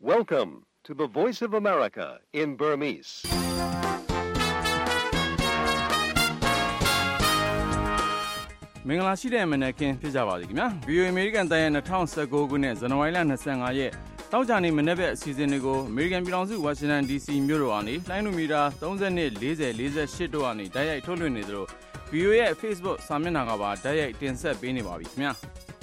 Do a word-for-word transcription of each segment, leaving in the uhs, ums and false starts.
Welcome to the Voice of America in Burmese. မင်္ဂလာရှိတဲ့မနက်ခင်းဖြစ်ကြပါစေခင်ဗျာ ဗွီအိုအေ American တိုင်းရဲ့၂၀၁၉ခုနှစ်ဇန်နဝါရီလ၂၅ရက်တောက်ကြနေမနေ့ဘက်အစီအစဉ်တွေကို American ပြည်ထောင်စု Washington ဒီ စီ မြို့တော်ကနေလိုင်းနိုမီတာသုံး၂ ၄၀ ၄၈တို့ကနေတိုက်ရိုက်ထုတ်လွှင့်နေသလို ဗွီအိုအေ ရဲ့ Facebook စာမျက်နှာကပါတိုက်ရိုက်တင်ဆက်ပေးနေပါပြီခင်ဗျာ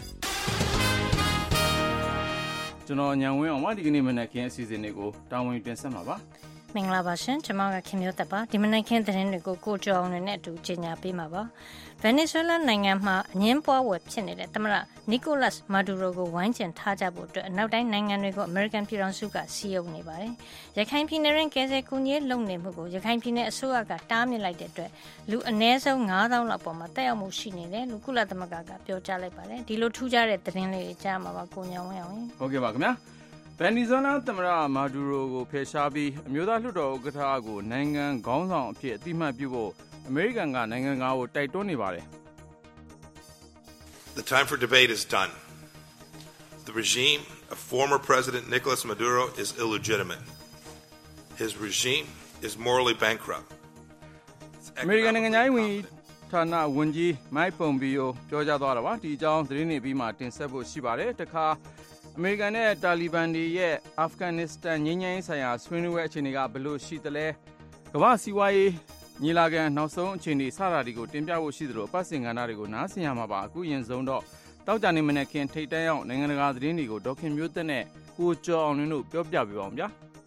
ကျွန်တော်ညံဝင်းအောင်ပါဒီကနေ့မနက်ခင်းအစီအစဉ်တွေကိုတာဝန်တင်ဆက်မှာပါမင်္ဂလာပါရှင်ကျွန်မကခင်မျိုးသက်ပါဒီမနက်ခင်းသတင်းတွေကိုကိုကျော်အောင်နဲ့အတူကြေညာပေးမှာပါဗင်နီဇွဲလားနိုင်ငံမှာအငင်းပွားဝယ်ဖြစ်နေတဲ့သမ္မတနီကိုလတ်မာဒူရိုကိုဝိုင်းကျဉ်ထားကြဖို့အတွက်အနောက်တိုင်းနိုင်ငံတွေကိုအမေရိကန်ပြည်ထောင်စုကစီးရုံနေပါတယ်ရခိုင်ပြည်နယ်ရင်းကဲဆယ်ကူညီလုပ်နေမှုကိုရခိုင်ပြည်နယ်အစိုးရကတားမြစ်လိုက်တဲ့အတွက်လူအနည်းဆုံးငါးသောင်းလောက်ပေါ်မှာတက်ရောက်မှုရှိနေတယ်လို့ကုလသမဂ္ဂကပြောကြားလိုက်ပါတယ်ဒီလိုထူးခြားတဲ့သတင်းလေးတွေကြားမှာပါကိုညောင်ဝင်းအောင်ဟုတ်ကဲ့ပါခင်ဗျာဗင်နီဇွဲလားသမ္မတမာဒူရိုကိုဖယ်ရှားပြီးအမျိုးသားလွှတ်တော်ဥက္ကဋ္ဌကိုနိုင်ငံခေါင်းဆောင်အဖြစ်အသိမှတ်ပြုဖို့အမေရိကန်ကနိုင်ငံသားကိုတိုက်တွန်းနေပါတယ် The time for debate is done. The regime of former President Nicolas Maduro is illegitimate. His regime is morally bankrupt. အမေရိကန်နိုင်ငံသားဝင်ဌာနဝန်ကြီးမိုက်ပွန်ဘီယိုပြောကြားသွားတာပါဒီအကြောင်းသတင်းတွေပြီးမှတင်ဆက်ဖို့ရှိပါတယ်တခါအမေရိကန်နဲ့တာလီဘန်တွေရဲ့အာဖဂန်နစ္စတန်ငြိမ်းချမ်းရေးဆိုင်ရာဆွေးနွေးပွဲအခြေအနေကဘယ်လိုရှိသလဲကမ္ဘာစီးပွားရေးညီလာခံနောက်ဆုံးအခြေအနေစတာတွေကိုတင်ပြဖို့ရှိသလိုအပတ်စဉ်ကဏ္ဍတွေကိုနားဆင်ရမှာပါအခုရင်ဆုံးတော့တောက်ကြနေမနေ့ခင်ထိတ်တန်းရောက်နိုင်ငံတကာသတင်းတွေကိုဒေါက်ခင်မျိုးသက်နဲ့ကိုကျော်အောင်တို့ပြောပြပေးပါအောင်ဗျာ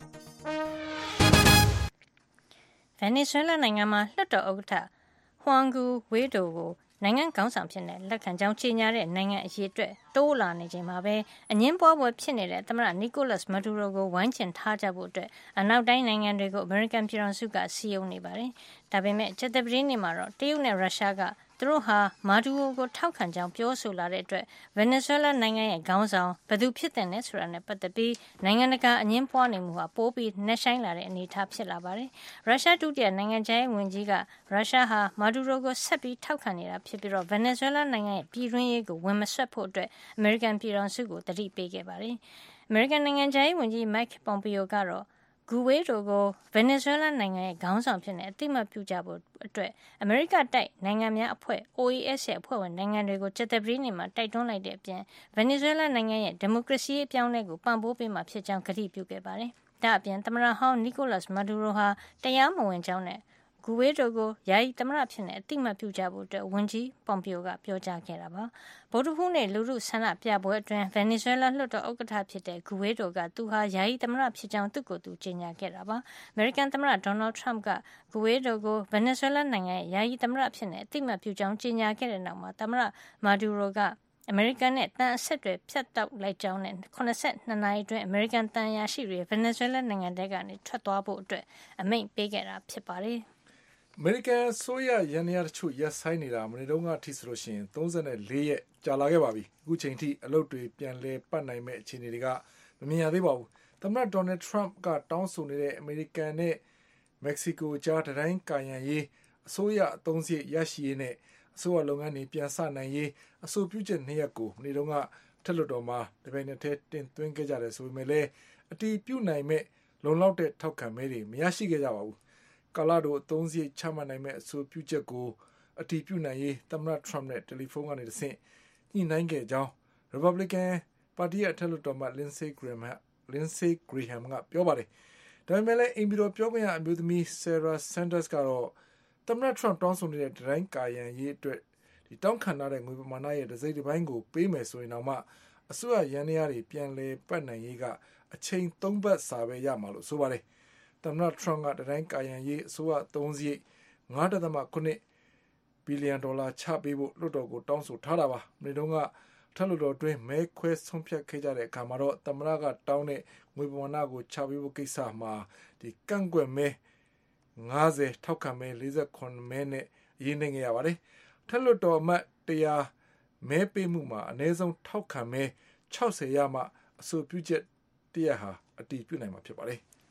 ဗင်နီဇွဲလားနိုင်ငံမှာလွှတ်တော်ဥက္ကဋ္ဌဟွမ်ဂူဝေဒိုကိုနိုင်ငံခေါင်းဆောင်ဖြစ်တဲ့လက်ခံကြောင်းကြေညာတဲ့နိုင်ငံအရေးအတွက်တိုးလာနေချိန်မှာပဲအငင်းပွားပွဲဖြစ်နေတဲ့သမ္မတနီကိုလတ်မာဒူရိုကိုဝိုင်းကျဉ်ထားကြဖို့အတွက်အနောက်တိုင်းနိုင်ငံတွေကိုအမေရိကန်ပြည်ထောင်စုကစီးရုံနေပါတယ်။ဒါပေမဲ့ကျသပတေးနေ့မှာတော့တရုတ်နဲ့ရုရှားကသူတို့ဟာမာဒူရိုကိုထောက်ခံကြောင်းပြောဆိုလာတဲ့အတွက်ဗင်နီဇွဲလားနိုင်ငံရဲ့ခေါင်းဆောင်ဘယ်သူဖြစ်တဲ့လဲဆိုတာနဲ့ပတ်သက်ပြီးနိုင်ငံတကာအငင်းပွားနေမှုဟာပိုပြီးနှက်ဆိုင်လာတဲ့အနေအထားဖြစ်လာပါတယ်။ရုရှားဒုတိယနိုင်ငံခြားရေးဝန်ကြီးကရုရှားဟာမာဒူရိုကိုဆက်ပြီးထောက်ခံနေတာဖြစ်ပြီးတော့ဗင်နီဇွဲလားနိုင်ငံရဲ့ပြည်တွင်းရေးကိုဝင်မဆွတ်ဖို့အတွက်အမေရိကန်ပြည်ထောင်စုကိုတတိပေးခဲ့ပါတယ်။အမေရိကန်နိုင်ငံခြားရေးဝန်ကြီးမိုက်ပွန်ပီယိုကတော့ဂူဝေဒိုကိုဗင်နီဇွဲလားနိုင်ငံရဲ့ခေါင်းဆောင်ဖြစ်နေအသိမှတ်ပြုကြဖို့အတွက်အမေရိကတိုက်နိုင်ငံများအဖွဲ့ အို အေ အက်စ် ရဲ့အဖွဲ့ဝင်နိုင်ငံတွေကိုကျသပတေးနေ့မှာတိုက်တွန်းလိုက်တဲ့အပြင်ဗင်နီဇွဲလားနိုင်ငံရဲ့ဒီမိုကရေစီအပြောင်းလဲကိုပံ့ပိုးပေးမှာဖြစ်ကြောင်းကတိပြုခဲ့ပါတယ်။ဒါ့အပြင်သမ္မတဟောင်းနီကိုလတ်မာဒူရိုဟာတရားမဝင်ကြောင်းနဲ့ဂူဝေဒိုကိုယာယီသမ္မတဖြစ်နေအသိမှတ်ပြုကြဖို့အတွက်ဝန်ကြီးပွန်ပီယိုကပြောကြားခဲ့တာပါ။ဗုဒ္ဓဟူးနေ့လူထုဆန္ဒပြပွဲအတွင်းဗင်နီဇွဲလားလွှတ်တော်ဥက္ကဋ္ဌဖြစ်တဲ့ဂူဝေဒိုကသူဟာယာယီသမ္မတဖြစ်ကြောင်းသူ့ကိုယ်သူကြေညာခဲ့တာပါ။အမေရိကန်သမ္မတဒေါ်နယ်ထရမ့်ကဂူဝေဒိုကိုဗင်နီဇွဲလားနိုင်ငံရဲ့ယာယီသမ္မတဖြစ်နေအသိမှတ်ပြုကြောင်းကြေညာခဲ့တဲ့နောက်မှာသမ္မတမာဒူရိုကအမေရိကန်နဲ့တန်အဆက်တွေဖြတ်တောက်လိုက်ကြောင်းနဲ့ခုနှစ်ဆယ့်နှစ်နာရီအတွင်းအမေရိကန်တန်ရာရှိတွေဗင်နီဇွဲလားနိုင်ငံထဲကနေထွက်သွားဖို့အတွက်အမိန့်ပေးခဲ့တာဖြစ်ပါတယ်။အမေရိကန်ဆိုရရန်ရတချို့ရက်ဆိုင်နေတာမနေ့တုန်းကထိဆိုလို့ရှိရင်သုံး၄ရက်ကြာလာခဲ့ပါပြီအခုချိန်ထိအလုပ်တွေပြန်လဲပတ်နိုင်မဲ့အခြေအနေတွေကမမြင်ရသေးပါဘူးသမ္မတဒေါ်နယ်ထရမ့်ကတောင်းဆိုနေတဲ့အမေရိကန်နဲ့မက္ကဆီကိုကြားတတိုင်းကာရန်ရေးအစိုးရအသုံးစရိတ်ရရှိရေးနဲ့အစိုးရလုပ်ငန်းတွေပြန်ဆနိုင်ရေးအဆိုပြုချက်နှစ်ရက်ကိုမနေ့တုန်းကထက်လွှတ်တော်မှာတပြိုင်နက်တည်းတင်သွင်းခဲ့ကြတယ်ဆိုပေမဲ့လည်းအတီးပြုတ်နိုင်မဲ့လုံလောက်တဲ့ထောက်ခံမဲတွေမရရှိခဲ့ကြပါဘူးကာလာဒိုအသုံးစရိတ်ချမှတ်နိုင်မဲ့အဆိုပြုချက်ကိုအတည်ပြုနိုင်ရေးသမ္မတထရမ့်နဲ့တယ်လီဖုန်းကနေတဆင့်ညှိနှိုင်းခဲ့ကြောင်း Republican ပါတီရဲ့အထက်လွှတ်တော်မှ Lindsey Graham Lindsey Graham ကပြောပါတယ်။ဒါပေမဲ့လည်းအိမ်ပြည်တော်ပြောခွင့်ရအမျိုးသမီး Sarah Sanders ကတော့သမ္မတထရမ့်တောင်းဆိုနေတဲ့တိုင်းကာရန်ရေးအတွက်ဒီတောင်းခံထားတဲ့ငွေပမာဏရဲ့တစ်စိတ်တစ်ပိုင်းကိုပေးမယ်ဆိုရင်တော့မှအစိုးရရန်ရာတွေပြန်လဲပတ်နိုင်ရေးကအချိန်သုံးပတ်စာပဲရမှာလို့ဆိုပါတယ်။သမ္မတထရမ့်ကတိုင်းကာရန်ရေးအစိုးရသုံးစရိတ်၅.၇ ဘီလီယံဒေါ်လာချပေးဖို့လွှတ်တော်ကိုတောင်းဆိုထားတာပါ။မနေ့တုန်းကထပ်လွှတ်တော်တွင်မဲခွဲဆုံးဖြတ်ခဲ့ကြတဲ့အခါမှာတော့သမ္မတကတောင်းတဲ့ငွေပမာဏကိုချပေးဖို့ကိစ္စမှာဒီကန့်ကွက်မဲ၅၀ထောက်ခံမဲ၄၇မဲနဲ့အရေးနိုင်ခဲ့ရပါတယ်။ထပ်လွှတ်တော်အမတ်၁၀၀မဲပေးမှုမှာအနည်းဆုံးထောက်ခံမဲ၆၀ရမှအဆိုပြုချက်တရက်ဟာအတည်ပြုနိုင်မှာဖြစ်ပါတယ်။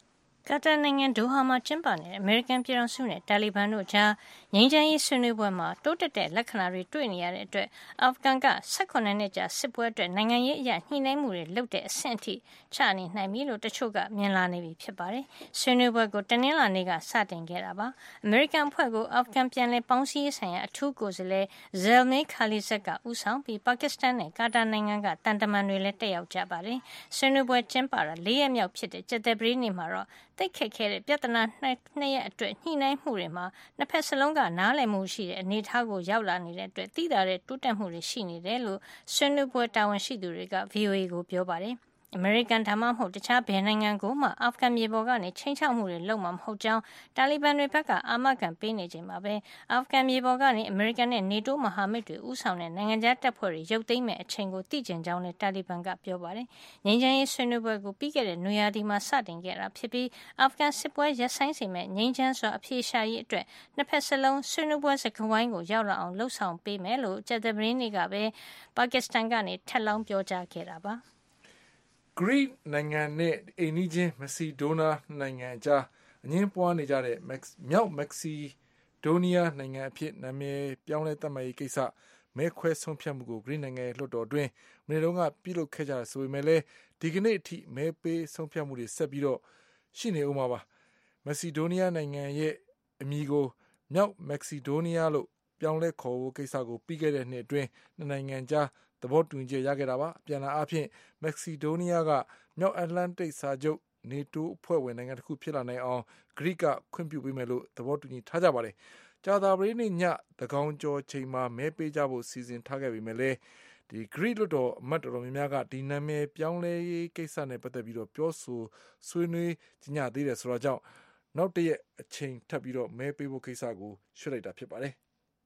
ကာတာနိုင်ငံဒိုဟာမှာကျင်းပနေတဲ့အမေရိကန်ပြည်ထောင်စုနဲ့တာလီဘန်တို့ကြားငြိမ်းချမ်းရေးဆွေးနွေးပွဲမှာတိုးတက်တဲ့လက္ခဏာတွေတွေ့နေရတဲ့အတွက်အာဖဂန်က၁၈နှစ်ကြာစစ်ပွဲအတွက်နိုင်ငံရေးအရညှိနှိုင်းမှုတွေလုပ်တဲ့အဆင့်အထိချနေနိုင်ပြီလို့တချို့ကမြင်လာနေပြီဖြစ်ပါတယ်။ဆွေးနွေးပွဲကိုတနင်္လာနေ့ကစတင်ခဲ့တာပါ။အမေရိကန်အဖွဲ့ကိုအာဖဂန်ပြန်လည်ပေါင်းစည်းရေးဆိုင်ရာအထူးကိုယ်စားလှယ် Zalmay Khalilzad ကဦးဆောင်ပြီးပါကစ္စတန်နဲ့ကာတာနိုင်ငံကတန်တမန်တွေလည်းတက်ရောက်ကြပါတယ်။ဆွေးနွေးပွဲကျင်းပတာလေးရက်မြောက်ဖြစ်တဲ့ကျက်သပတေးနေ့မှာတော့သိခက်ခဲတဲ့ပြဿနာနှစ်ရက်အတွက်ညှိနှိုင်းမှုတွေမှာနှစ်ဖက်စလုံးကနားလည်မှုရှိတဲ့အနေအထားကိုရောက်လာနေတဲ့အတွက်သိသာတဲ့တိုးတက်မှုတွေရှိနေတယ်လို့ဆွေးနွေးပွဲတာဝန်ရှိသူတွေက ဗွီအိုအေ ကိုပြောပါတယ်။အမေရိကန်ဒါမှမဟုတ်တခြားဘယ်နိုင်ငံကိုမှအာဖဂန်မြေပေါ်ကနေချိန်ချောက်မှုတွေလုပ်မှာမဟုတ်ကြောင်းတာလီဘန်တွေဘက်ကအာမခံပေးနေချိန်မှာပဲအာဖဂန်မြေပေါ်ကနေအမေရိကန်နဲ့နေတိုးမဟာမိတ်တွေဦးဆောင်တဲ့နိုင်ငံခြားတပ်ဖွဲ့တွေရုပ်သိမ်းမဲ့အချိန်ကိုသိကျင်ကြောင်းလည်းတာလီဘန်ကပြောပါတယ်။ငြိမ်းချမ်းရေးဆွေးနွေးပွဲကိုပြီးခဲ့တဲ့နွေရာသီမှာစတင်ခဲ့တာဖြစ်ပြီးအာဖဂန်စစ်ပွဲရပ်ဆိုင်းစေမဲ့ငြိမ်းချမ်းစွာအပြေရှားရေးအတွက်နှစ်ဖက်စလုံးဆွေးနွေးပွဲစကားဝိုင်းကိုရောက်လာအောင်လှုံ့ဆော်ပေးမယ်လို့ကျက်သပတေးနေ့ကပဲပါကစ္စတန်ကနေထပ်လောင်းပြောကြားခဲ့တာပါ။ဂရိနိုင်ငံနဲ့အိန္ဒိချင်းမက်ဆီဒိုးနားနိုင်ငံကြားအငင်းပွားနေကြတဲ့မြောက်မက္ကဆီဒိုးနီးယားနိုင်ငံအဖြစ်နာမည်ပြောင်းလဲသတ်မှတ်ရေးကိစ္စမဲခွဲဆုံးဖြတ်မှုကိုဂရိနိုင်ငံရဲ့လွှတ်တော်တွင်မနေ့တုန်းကပြုလုပ်ခဲ့ကြတယ်ဆိုပေမဲ့လည်းဒီကနေ့အထိမဲပေးဆုံးဖြတ်မှုတွေဆက်ပြီးတော့ရှိနေဦးမှာပါမက်ဆီဒိုးနီးယားနိုင်ငံရဲ့အမည်ကိုမြောက်မက္ကဆီဒိုးနီးယားလို့ပြောင်းလဲခေါ်ဖို့ကိစ္စကိုပြီးခဲ့တဲ့နှစ်အတွင်းနှစ်နိုင်ငံကြားသဘောတူညီချက်ရခဲ့တာပါအပြန်အလှန်အားဖြင့်မက္ကဆီဒိုးနီးယားကမြောက်အတ္တလန်တိတ်စာချုပ်နေတိုးအဖွဲ့ဝင်နိုင်ငံတစ်ခုဖြစ်လာနိုင်အောင်ဂရိကခွင့်ပြုပေးမယ်လို့သဘောတူညီထားကြပါတယ်ကြာသပတေးနေ့ညသန်းခေါင်ကျော်ချိန်မှာမဲပေးကြဖို့စီစဉ်ထားခဲ့ပေမဲ့လည်းဒီဂရိလွှတ်တော်အမတ်တော်များများကဒီနာမည်ပြောင်းလဲရေးကိစ္စနဲ့ပတ်သက်ပြီးတော့ပြောဆိုဆွေးနွေးကြညသေးတယ်ဆိုတော့ကြောင့်နောက်တရက်အချိန်ထပ်ပြီးတော့မဲပေးဖို့ကိစ္စကိုရွှေ့လိုက်တာဖြစ်ပါတယ်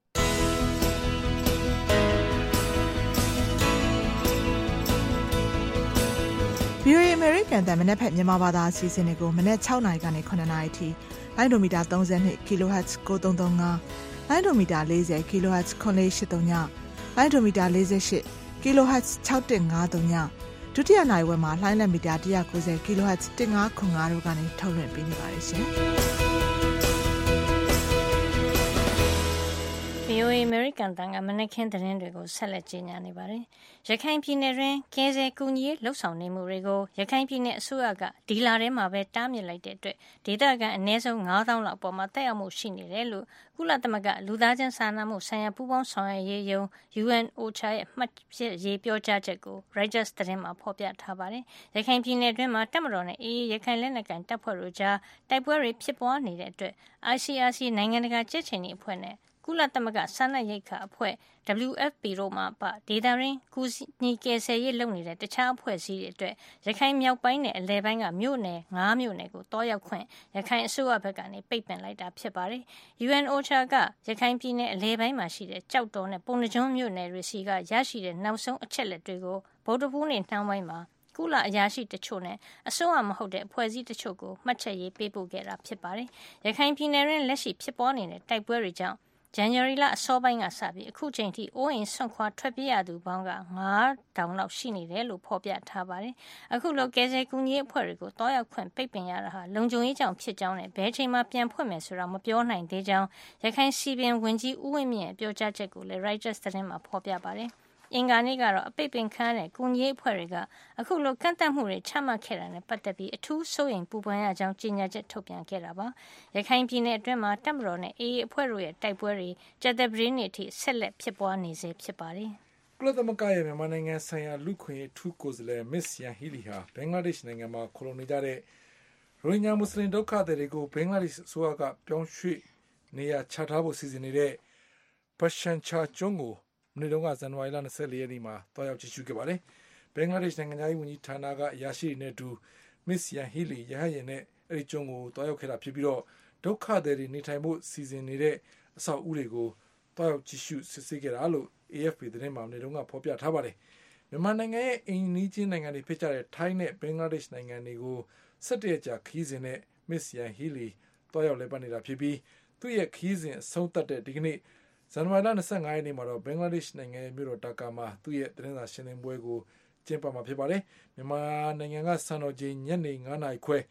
ဗီအိုအေ American တန်မနက်ဖက်မြန်မာဘာသာအစီအစဉ်တွေကိုမနက်၆နာရီကနေ၇နာရီထိလိုင်းဒိုမီတာ၃၂ kilohertz ၉၃၃၅လိုင်းဒိုမီတာ၄၀ kilohertz ၇၄၈၃ညလိုင်းဒိုမီတာ၄၈ kilohertz ၆၁၅၃ညဒုတိယနိုင်ဝက်မှာလိုင်းလက်မီတာ၁၉၀ kilohertz ၁၅ခွန်၅တို့ကနေထုတ်လွှင့်ပေးနေပါတယ်ရှင်။ဗွီအိုအေ American တန်ကမနက်ခင်းသတင်းတွေကိုဆက်လက်ကြီးညာနေပါတယ်။ရခိုင်ပြည်နယ်တွင်ကဲဆယ်ကူညီရေးလှုပ်ဆောင်နေမှုတွေကိုရခိုင်ပြည်နယ်အစိုးရကဒီလာထဲမှာပဲတားမြစ်လိုက်တဲ့အတွက်ဒေသခံအနည်းဆုံး၅သောင်းလောက်အပေါ်မှာတက်ရောက်မှုရှိနေတယ်လို့ကုလသမဂ္ဂလူသားချင်းစာနာမှုဆိုင်ရာပူးပေါင်းဆောင်ရွက်ရေးယုံ U N O C H A ရဲ့မှတ်ရေးပြောကြားချက်ကို Reuters သတင်းမှာဖော်ပြထားပါတယ်။ရခိုင်ပြည်နယ်တွင်းမှာတပ်မတော်နဲ့ A A ရခိုင်လက်နက်ကိုင်တပ်ဖွဲ့တို့ကြားတိုက်ပွဲတွေဖြစ်ပွားနေတဲ့အတွက် I C R C နိုင်ငံတကာကြက်ချင်ရေးအဖွဲ့နဲ့ကုလသမဂ္ဂစားနပ်ရိက္ခာအဖွဲ့ W F P တို့မှပဒေတာရင်းကူညီကယ်ဆယ်ရေးလုပ်နေတဲ့တခြားအဖွဲ့အစည်းတွေအတွက်ရခိုင်မြောက်ပိုင်းနဲ့အလဲပိုင်းကမြို့နယ်၅မြို့နယ်ကိုတောရောက်ခွင့်ရခိုင်အစိုးရဘက်ကနေပိတ်ပင်လိုက်တာဖြစ်ပါတယ်။ U N O C H A ကရခိုင်ပြည်နယ်အလဲပိုင်းမှာရှိတဲ့ကြောက်တော်နဲ့ပုံနှကျွန်းမြို့နယ်တွေစီကရရှိတဲ့နောက်ဆုံးအချက်လက်တွေကိုဗုဒ္ဓဘူးနေ့နှောင်းပိုင်းမှာကုလအရာရှိတချို့နဲ့အစိုးရမဟုတ်တဲ့အဖွဲ့အစည်းတချို့ကိုမှတ်ချက်ရေးပေးပို့ခဲ့တာဖြစ်ပါတယ်။ရခိုင်ပြည်နယ်တွင်လက်ရှိဖြစ်ပေါ်နေတဲ့တိုက်ပွဲတွေကြောင့်ဇန်နဝါရီလအစောပိုင်းကစပြီးအခုချိန်ထိအိုးအိမ်ဆွန့်ခွာထွက်ပြေးရသူပေါင်းကငါးထောင်လောက်ရှိနေတယ်လို့ဖော်ပြထားပါတယ်။အခုလိုကယ်ဆယ်ကူညီရေးအဖွဲ့တွေကိုတောရောက်ခွင့်ပိတ်ပင်ရတာဟာလုံခြုံရေးကြောင့်ဖြစ်ကြောင်းနဲ့ဘယ်ချိန်မှပြန်ဖွင့်မယ်ဆိုတာမပြောနိုင်သေးကြောင်းရခိုင်စီပင်ဝန်ကြီးဦးဝင်းမြင့်ရဲ့ပြောကြားချက်ကိုလည်း Reuters သတင်းမှာဖော်ပြပါတယ်။အင်္ဂါနေ့ကတော့အပိတ်ပင်ခံရတဲ့ကူညီရေးအဖွဲ့တွေကအခုလိုကန့်သတ်မှုတွေချမှတ်ခဲ့တာနဲ့ပတ်သက်ပြီးအထူးစိုးရိမ်ပူပန်ရကြောင်းကြေညာချက်ထုတ်ပြန်ခဲ့တာပါ။ရခိုင်ပြည်နယ်အတွင်းမှာတပ်မတော်နဲ့ A A အဖွဲ့တို့ရဲ့တိုက်ပွဲတွေကြာသပတေးနေ့ထိဆက်လက်ဖြစ်ပွားနေစေဖြစ်ပါတယ်။ကုလသမဂ္ဂရဲ့မြန်မာနိုင်ငံဆိုင်ရာလူခွင့်ထူးကိုယ်စားလှယ်မစ္စယန်ဟီလီဟာဘင်္ဂလားဒေ့ရှ်နိုင်ငံမှာခိုလုံနေကြတဲ့ရိုဟင်ဂျာမွတ်စလင်ဒုက္ခသည်တွေကိုဘင်္ဂလားဒေ့ရှ်အစိုးရကပြောင်းရွှေ့နေရာချထားဖို့စီစဉ်နေတဲ့ဘရှန်ချာကျွန်းကိုမနေ့တုန်းကဇန်နဝါရီလ၂၄ရက်နေ့မှာတွားရောက်ကြည့်ရှုခဲ့ပါတယ်။ဘင်္ဂလားဒေ့ရှ်နိုင်ငံသားရေးဝန်ကြီးဌာနကအရာရှိတွေနဲ့အတူမစ္စယန်ဟီလီရဟယင်နဲ့အဲဒီကျွန်းကိုတွားရောက်ခဲ့တာဖြစ်ပြီးတော့ဒုက္ခသည်တွေနေထိုင်ဖို့စီစဉ်နေတဲ့အဆောက်အဦတွေကိုတွားရောက်ကြည့်ရှုစစ်ဆေးခဲ့တာလို့ A F P သတင်းမှာမနေ့တုန်းကဖော်ပြထားပါတယ်။မြန်မာနိုင်ငံရဲ့အိမ်နီးချင်းနိုင်ငံတွေဖြစ်ကြတဲ့ထိုင်းနဲ့ဘင်္ဂလားဒေ့ရှ်နိုင်ငံတွေကို၁၁ရက်ကြာခရီးစဉ်နဲ့မစ္စယန်ဟီလီတွားရောက်လည်ပတ်နေတာဖြစ်ပြီးသူ့ရဲ့ခရီးစဉ်အဆုံးသတ်တဲ့ဒီကနေ့ဇန်နဝါရီလ၂၅ရက်နေ့မှာတော့ဘင်္ဂလားဒေ့ရှ်နိုင်ငံရဲ့မြို့တော်ဒါကာမှာသူ့ရဲ့သတင်းစာရှင်းလင်းပွဲကိုကျင်းပမှာဖြစ်ပါတယ်။မြန်မာနိုင်ငံကစံတော်ချိန်ညနေ၅နာရီခွဲဘ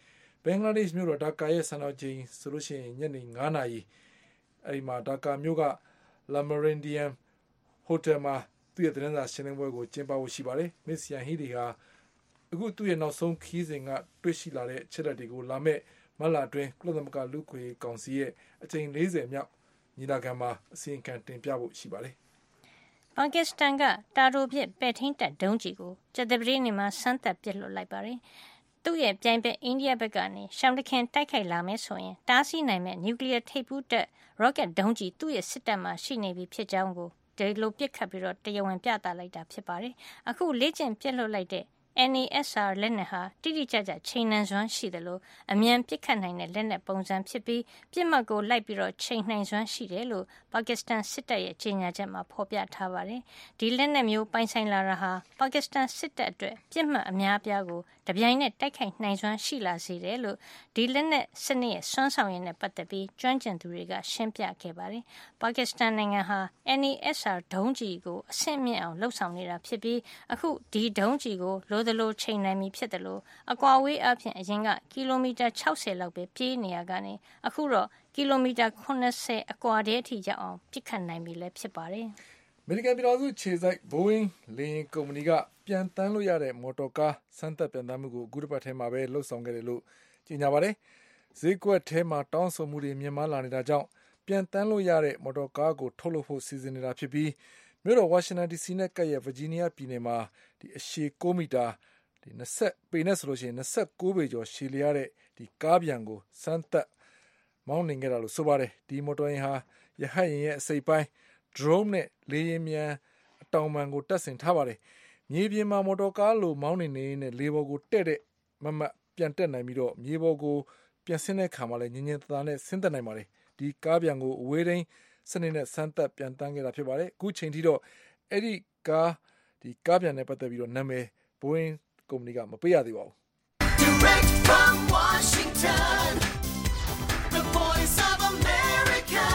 ဘင်္ဂလားဒေ့ရှ်မြို့တော်ဒါကာရဲ့စံတော်ချိန်ဆိုလို့ရှိရင်ညနေ9နာရီအဲဒီမှာဒါကာမြို့က La Meridian Hotel မှာသူ့ရဲ့သတင်းစာရှင်းလင်းပွဲကိုကျင်းပဖို့ရှိပါတယ်။ Miss Yanghee ဟာအခုသူ့ရဲ့နောက်ဆုံးခီးစဉ်ကတွေ့ရှိလာတဲ့ချက်လက်တွေကိုလာမဲ့မလအတွင်းကုလသမဂ္ဂလူ့ခွင့်ကောင်စီရဲ့အကြိမ်၄၀မြောက်ညီလာခံမှာအစီရင်ခံတင်ပြဖို့ရှိပါတယ်။ပါကစ္စတန်ကတာတိုပစ်ပဲ့ထိန်းတပ်ဒုံးကျည်ကိုကြာသပတေးနေ့မှာစမ်းသပ်ပစ်လွှတ်လိုက်ပါတယ်။သူ့ရဲ့ပြိုင်ဘက်အိန္ဒိယဘက်ကနေရှောင်းတခင်တိုက်ခိုက်လာမယ်ဆိုရင်တားဆီးနိုင်မဲ့နျူကလ িয়ার ထိပ်ဖူးတပ်ရော့ကက်ဒုံးကျည်သူ့ရဲ့စစ်တပ်မှာရှိနေပြီဖြစ်ကြောင်းကိုဒီလိုပစ်ခတ်ပြီးတော့တရားဝင်ပြသလိုက်တာဖြစ်ပါတယ်။အခုလေ့ကျင့်ပစ်လွှတ်လိုက်တဲ့N A S R လက်နက်ဟာတိတိကျကျချိန်နှံစွမ်းရှိတယ်လို့အမြန်ပစ်ခတ်နိုင်တဲ့လက်နက်ပုံစံဖြစ်ပြီးပြစ်မှတ်ကိုလိုက်ပြီးတော့ချိန်နှံစွမ်းရှိတယ်လို့ပါကစ္စတန်စစ်တပ်ရဲ့ကြေညာချက်မှာဖော်ပြထားပါတယ်။ဒီလက်နက်မျိုးပိုင်ဆိုင်လာတာဟာပါကစ္စတန်စစ်တပ်အတွက်ပြစ်မှတ်အများပြားကိုတပြိုင်နက်တိုက်ခိုက်နိုင်စွမ်းရှိလာစေတယ်လို့ဒီလက်နက်စနစ်ရဲ့စွမ်းဆောင်ရည်နဲ့ပတ်သက်ပြီးကျွမ်းကျင်သူတွေကရှင်းပြခဲ့ပါတယ်။ပါကစ္စတန်နိုင်ငံဟာ N A S R ဒုံးကျည်ကိုအဆင့်မြင့်အောင်လှုပ်ဆောင်နေတာဖြစ်ပြီးအခုဒီဒုံးကျည်ကိုလိုသလိုချိန်နိုင်ပြီဖြစ်တယ်လို့အကွာဝေးအပြင်အရင်ကကီလိုမီတာ၆၀လောက်ပဲပြေးနေရကနေအခုတော့ကီလိုမီတာ၇၀အကွာတည်းအထိရောက်အောင်ပစ်ခတ်နိုင်ပြီလည်းဖြစ်ပါတယ်။အမေရိကန်ပြည်ထောင်စုခြေစိုက် Boeing လေယာဉ်ကုမ္ပဏီကပြန်တန်းလို့ရတဲ့မော်တော်ကားစမ်းသပ်ပြန်တန်းမှုကိုအခုတစ်ပတ်ထဲမှာပဲလှုပ်ဆောင်ခဲ့တယ်လို့ကြေညာပါတယ်။ဈေးကွက်ထဲမှာတောင်းဆိုမှုတွေမြင့်မားလာနေတာကြောင့်ပြန်တန်းလို့ရတဲ့မော်တော်ကားကိုထုတ်လုပ်ဖို့စီစဉ်နေတာဖြစ်ပြီးမြို့တော်ဝါရှင်တန်ဒီစီနဲ့ကပ်ရဲ့ဗာဂျီးနီးယားပြည်နယ်မှာဒီအရှည်၉မီတာဒီ20ပေနဲ့ဆိုလို့ရှိရင်29ပေကျော်ရှည်လျားတဲ့ဒီကားပြန်ကိုစမ်းသပ်မောင်းနှင်ခဲ့တာလို့ဆိုပါတယ်ဒီမော်တော်ယာဉ်ဟာရဟတ်ယာဉ်ရဲ့အစိပ်ပိုင်း drone နဲ့လေယာဉ်မြန်အတောင်ပံကိုတပ်ဆင်ထားပါတယ်မြေပြင်မှာမော်တော်ကားလိုမောင်းနေနေနဲ့လေပေါ်ကိုတက်တဲ့မမတ်ပြန်တက်နိုင်ပြီးတော့မြေပေါ်ကိုပြန်ဆင်းတဲ့ခါမှာလည်းညင်ညင်သာသာနဲ့ဆင်းသက်နိုင်ပါတယ်ဒီကားပြန်ကိုအဝေးတိုင်းစနစ်နဲ့စမ်းသပ်ပြန်တန်းခဲ့တာဖြစ်ပါတယ်အခုချိန်ထိတော့အဲ့ဒီကားဒီကားပြန်နဲ့ပတ်သက်ပြီးတော့နာမည် Boeingကုမ္ပဏီကမပေးရသေးပါဘူး Direct from Washington The Voice of America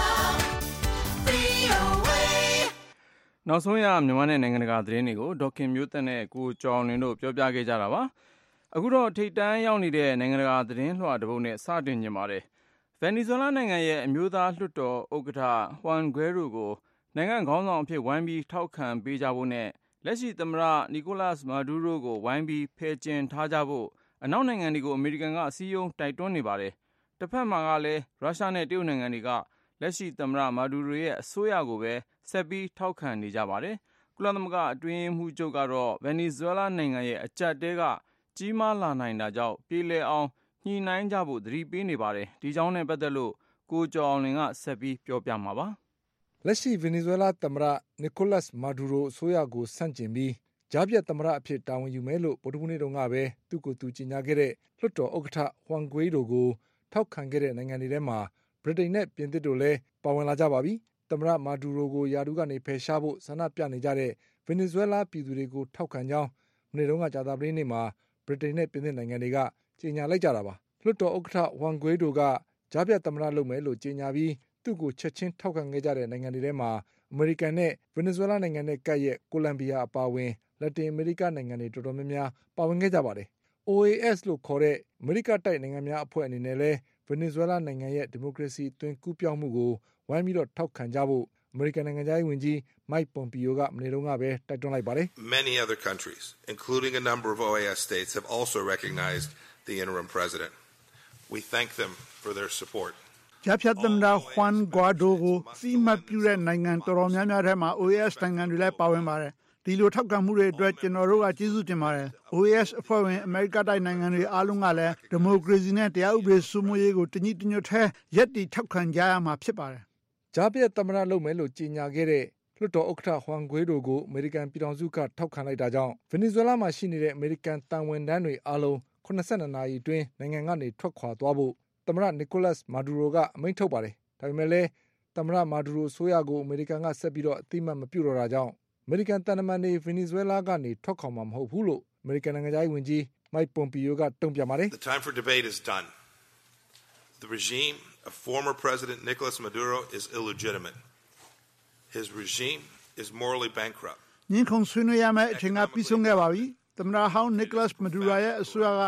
V O A နောက်ဆုံးရမြန်မာနဲ့နိုင်ငံတကာသတင်းတွေကိုဒေါက်ခင်မျိုးသက်နဲ့ကိုကျော်လင်းတို့ပြောပြခဲ့ကြတာပါအခုတော့ထိပ်တန်းရောက်နေတဲ့နိုင်ငံတကာသတင်းလွှာတစ်ပုဒ်နဲ့စတင်ကြပါတယ်ဗင်နီဇွဲလားနိုင်ငံရဲ့အမျိုးသားလွှတ်တော်ဥက္ကဋ္ဌဟွမ်ဂွဲရိုကိုနိုင်ငံခေါင်းဆောင်အဖြစ်ဝိုင်းပြီးထောက်ခံပေးကြဖို့နဲ့လက်ရှိသမ္မတနီကိုလတ်မာဒူရိုကိုဝိုင်းပြီးဖယ်ကျဉ်ထားကြဖို့အနောက်နိုင်ငံတွေကိုအမေရိကန်ကအစည်းအရုံးတိုက်တွန်းနေပါတယ်။တစ်ဖက်မှာကလည်းရုရှားနဲ့တရုတ်နိုင်ငံတွေကလက်ရှိသမ္မတမာဒူရိုရဲ့အစိုးရကိုပဲဆက်ပြီးထောက်ခံနေကြပါတယ်။ကုလသမဂ္ဂအတွင်းရေးမှူးချုပ်ကတော့ဗင်နီဇွဲလားနိုင်ငံရဲ့အကျပ်တဲကကြီးမားလာနိုင်တာကြောင့်ပြည်လည်အောင်ညှိနှိုင်းကြဖို့သတိပေးနေပါတယ်။ဒီကြောင်းနဲ့ပတ်သက်လို့ကိုကျော်အောင်လင်ကဆက်ပြီးပြောပြမှာပါ။လက်ရှိဗင်နီဇွဲလားသမ္မတနီကိုလတ်မာဒူရိုအစိုးရကိုဆန့်ကျင်ပြီးကြားပြတ်သမ္မတအဖြစ်တာဝန်ယူမယ်လို့ဗုဒ္ဓဟူးနေ့တုန်းကပဲသူ့ကိုယ်သူကြေညာခဲ့တဲ့လွှတ်တော်ဥက္ကဋ္ဌဟွမ်ဂွေရိုကိုထောက်ခံခဲ့တဲ့နိုင်ငံတွေထဲမှာဗြိတိန်နဲ့ပြင်သစ်တို့လည်းပါဝင်လာကြပါပြီ။သမ္မတမာဒူရိုကိုယာတူကနေဖယ်ရှားဖို့ဆန္ဒပြနေကြတဲ့ဗင်နီဇွဲလားပြည်သူတွေကိုထောက်ခံကြောင်းမနေ့တုန်းကကြာသပတေးနေ့မှာဗြိတိန်နဲ့ပြင်သစ်နိုင်ငံတွေကကြေညာလိုက်ကြတာပါ။လွှတ်တော်ဥက္ကဋ္ဌဟွမ်ဂွေရိုကကြားပြတ်သမ္မတလုပ်မယ်လို့ကြေညာပြီးသူ့ကိုချက်ချင်းထောက်ခံခဲ့ကြတဲ့နိုင်ငံတွေထဲမှာအမေရိကန်နဲ့ဗင်နီဇွဲလားနိုင်ငံနဲ့ကပ်ရဲ့ကိုလံဘီယာအပါအဝင်လက်တင်အမေရိကနိုင်ငံတွေတော်တော်များများပါဝင်ခဲ့ကြပါတယ်။ O A S လို့ခေါ်တဲ့အမေရိကတိုက်နိုင်ငံများအဖွဲ့အနေနဲ့လည်းဗင်နီဇွဲလားနိုင်ငံရဲ့ဒီမိုကရေစီအသွင်ကူးပြောင်းမှုကိုဝိုင်းပြီးတော့ထောက်ခံကြဖို့အမေရိကန်နိုင်ငံသားရေးဝန်ကြီး Mike Pompeo ကမနေ့တုန်းကပဲတိုက်တွန်းလိုက်ပါတယ်။ Many other countries, including a number of O A S states, have also recognized the interim president. We thank them for their support. ကြားဖြတ်သမ္မတဟွမ်ဂွါဒိုကိုစီမတ်ပြုတဲ့နိုင်ငံတော်တော်များများထဲမှာ O A S နိုင်ငံတွေလည်းပါဝင်ပါတယ်။ဒီလိုထောက်ခံမှုတွေအတွက်ကျွန်တော်တို့ကကျေးဇူးတင်ပါတယ်။ O A S အဖွဲ့ဝင်အမေရိကတိုက်နိုင်ငံတွေအားလုံးကလည်းဒီမိုကရေစီနဲ့တရားဥပဒေစိုးမိုးရေးကိုတညီတညွတ်ထဲရပ်တည်ထောက်ခံကြရမှာဖြစ်ပါတယ်။ကြားပြတ်သမ္မတလုပ်မယ်လို့ကြေညာခဲ့တဲ့လွှတ်တော်ဥက္ကဋ္ဌဟွမ်ဂွေရိုကိုအမေရိကန်ပြည်ထောင်စုကထောက်ခံလိုက်တာကြောင့်ဗင်နီဇွဲလားမှာရှိနေတဲ့အမေရိကန်တန်ဝန်ထမ်းတွေအားလုံးခုနစ်ဆယ့်နှစ်နာရီအတွင်းနိုင်ငံကနေထွက်ခွာသွားဖို့သမ္မတနီကိုလတ်မာဒူရိုကအမိန့်ထုတ်ပါတယ်။ဒါပေမဲ့လည်းသမ္မတမာဒူရိုအစိုးရကိုအမေရိကန်ကဆက်ပြီးတော့အသိအမှတ်မပြုတော့တာကြောင့်အမေရိကန်တန်တမန်တွေဗင်နီဇွဲလားကနေထွက်ခွာမှာမဟုတ်ဘူးလို့အမေရိကန်နိုင်ငံသားရေးဝန်ကြီး Mike Pompeo ကတုံ့ပြန်ပါတယ်။ The time for debate is done. The regime of former President Nicolas Maduro is illegitimate. His regime is morally bankrupt. ညှင်းခုန်ဆွေးနွေးရမယ့်အချိန်ကပြီးဆုံးခဲ့ပါပြီ။သမ္မတဟောင်း Nicolas Maduro ရဲ့အစိုးရကတ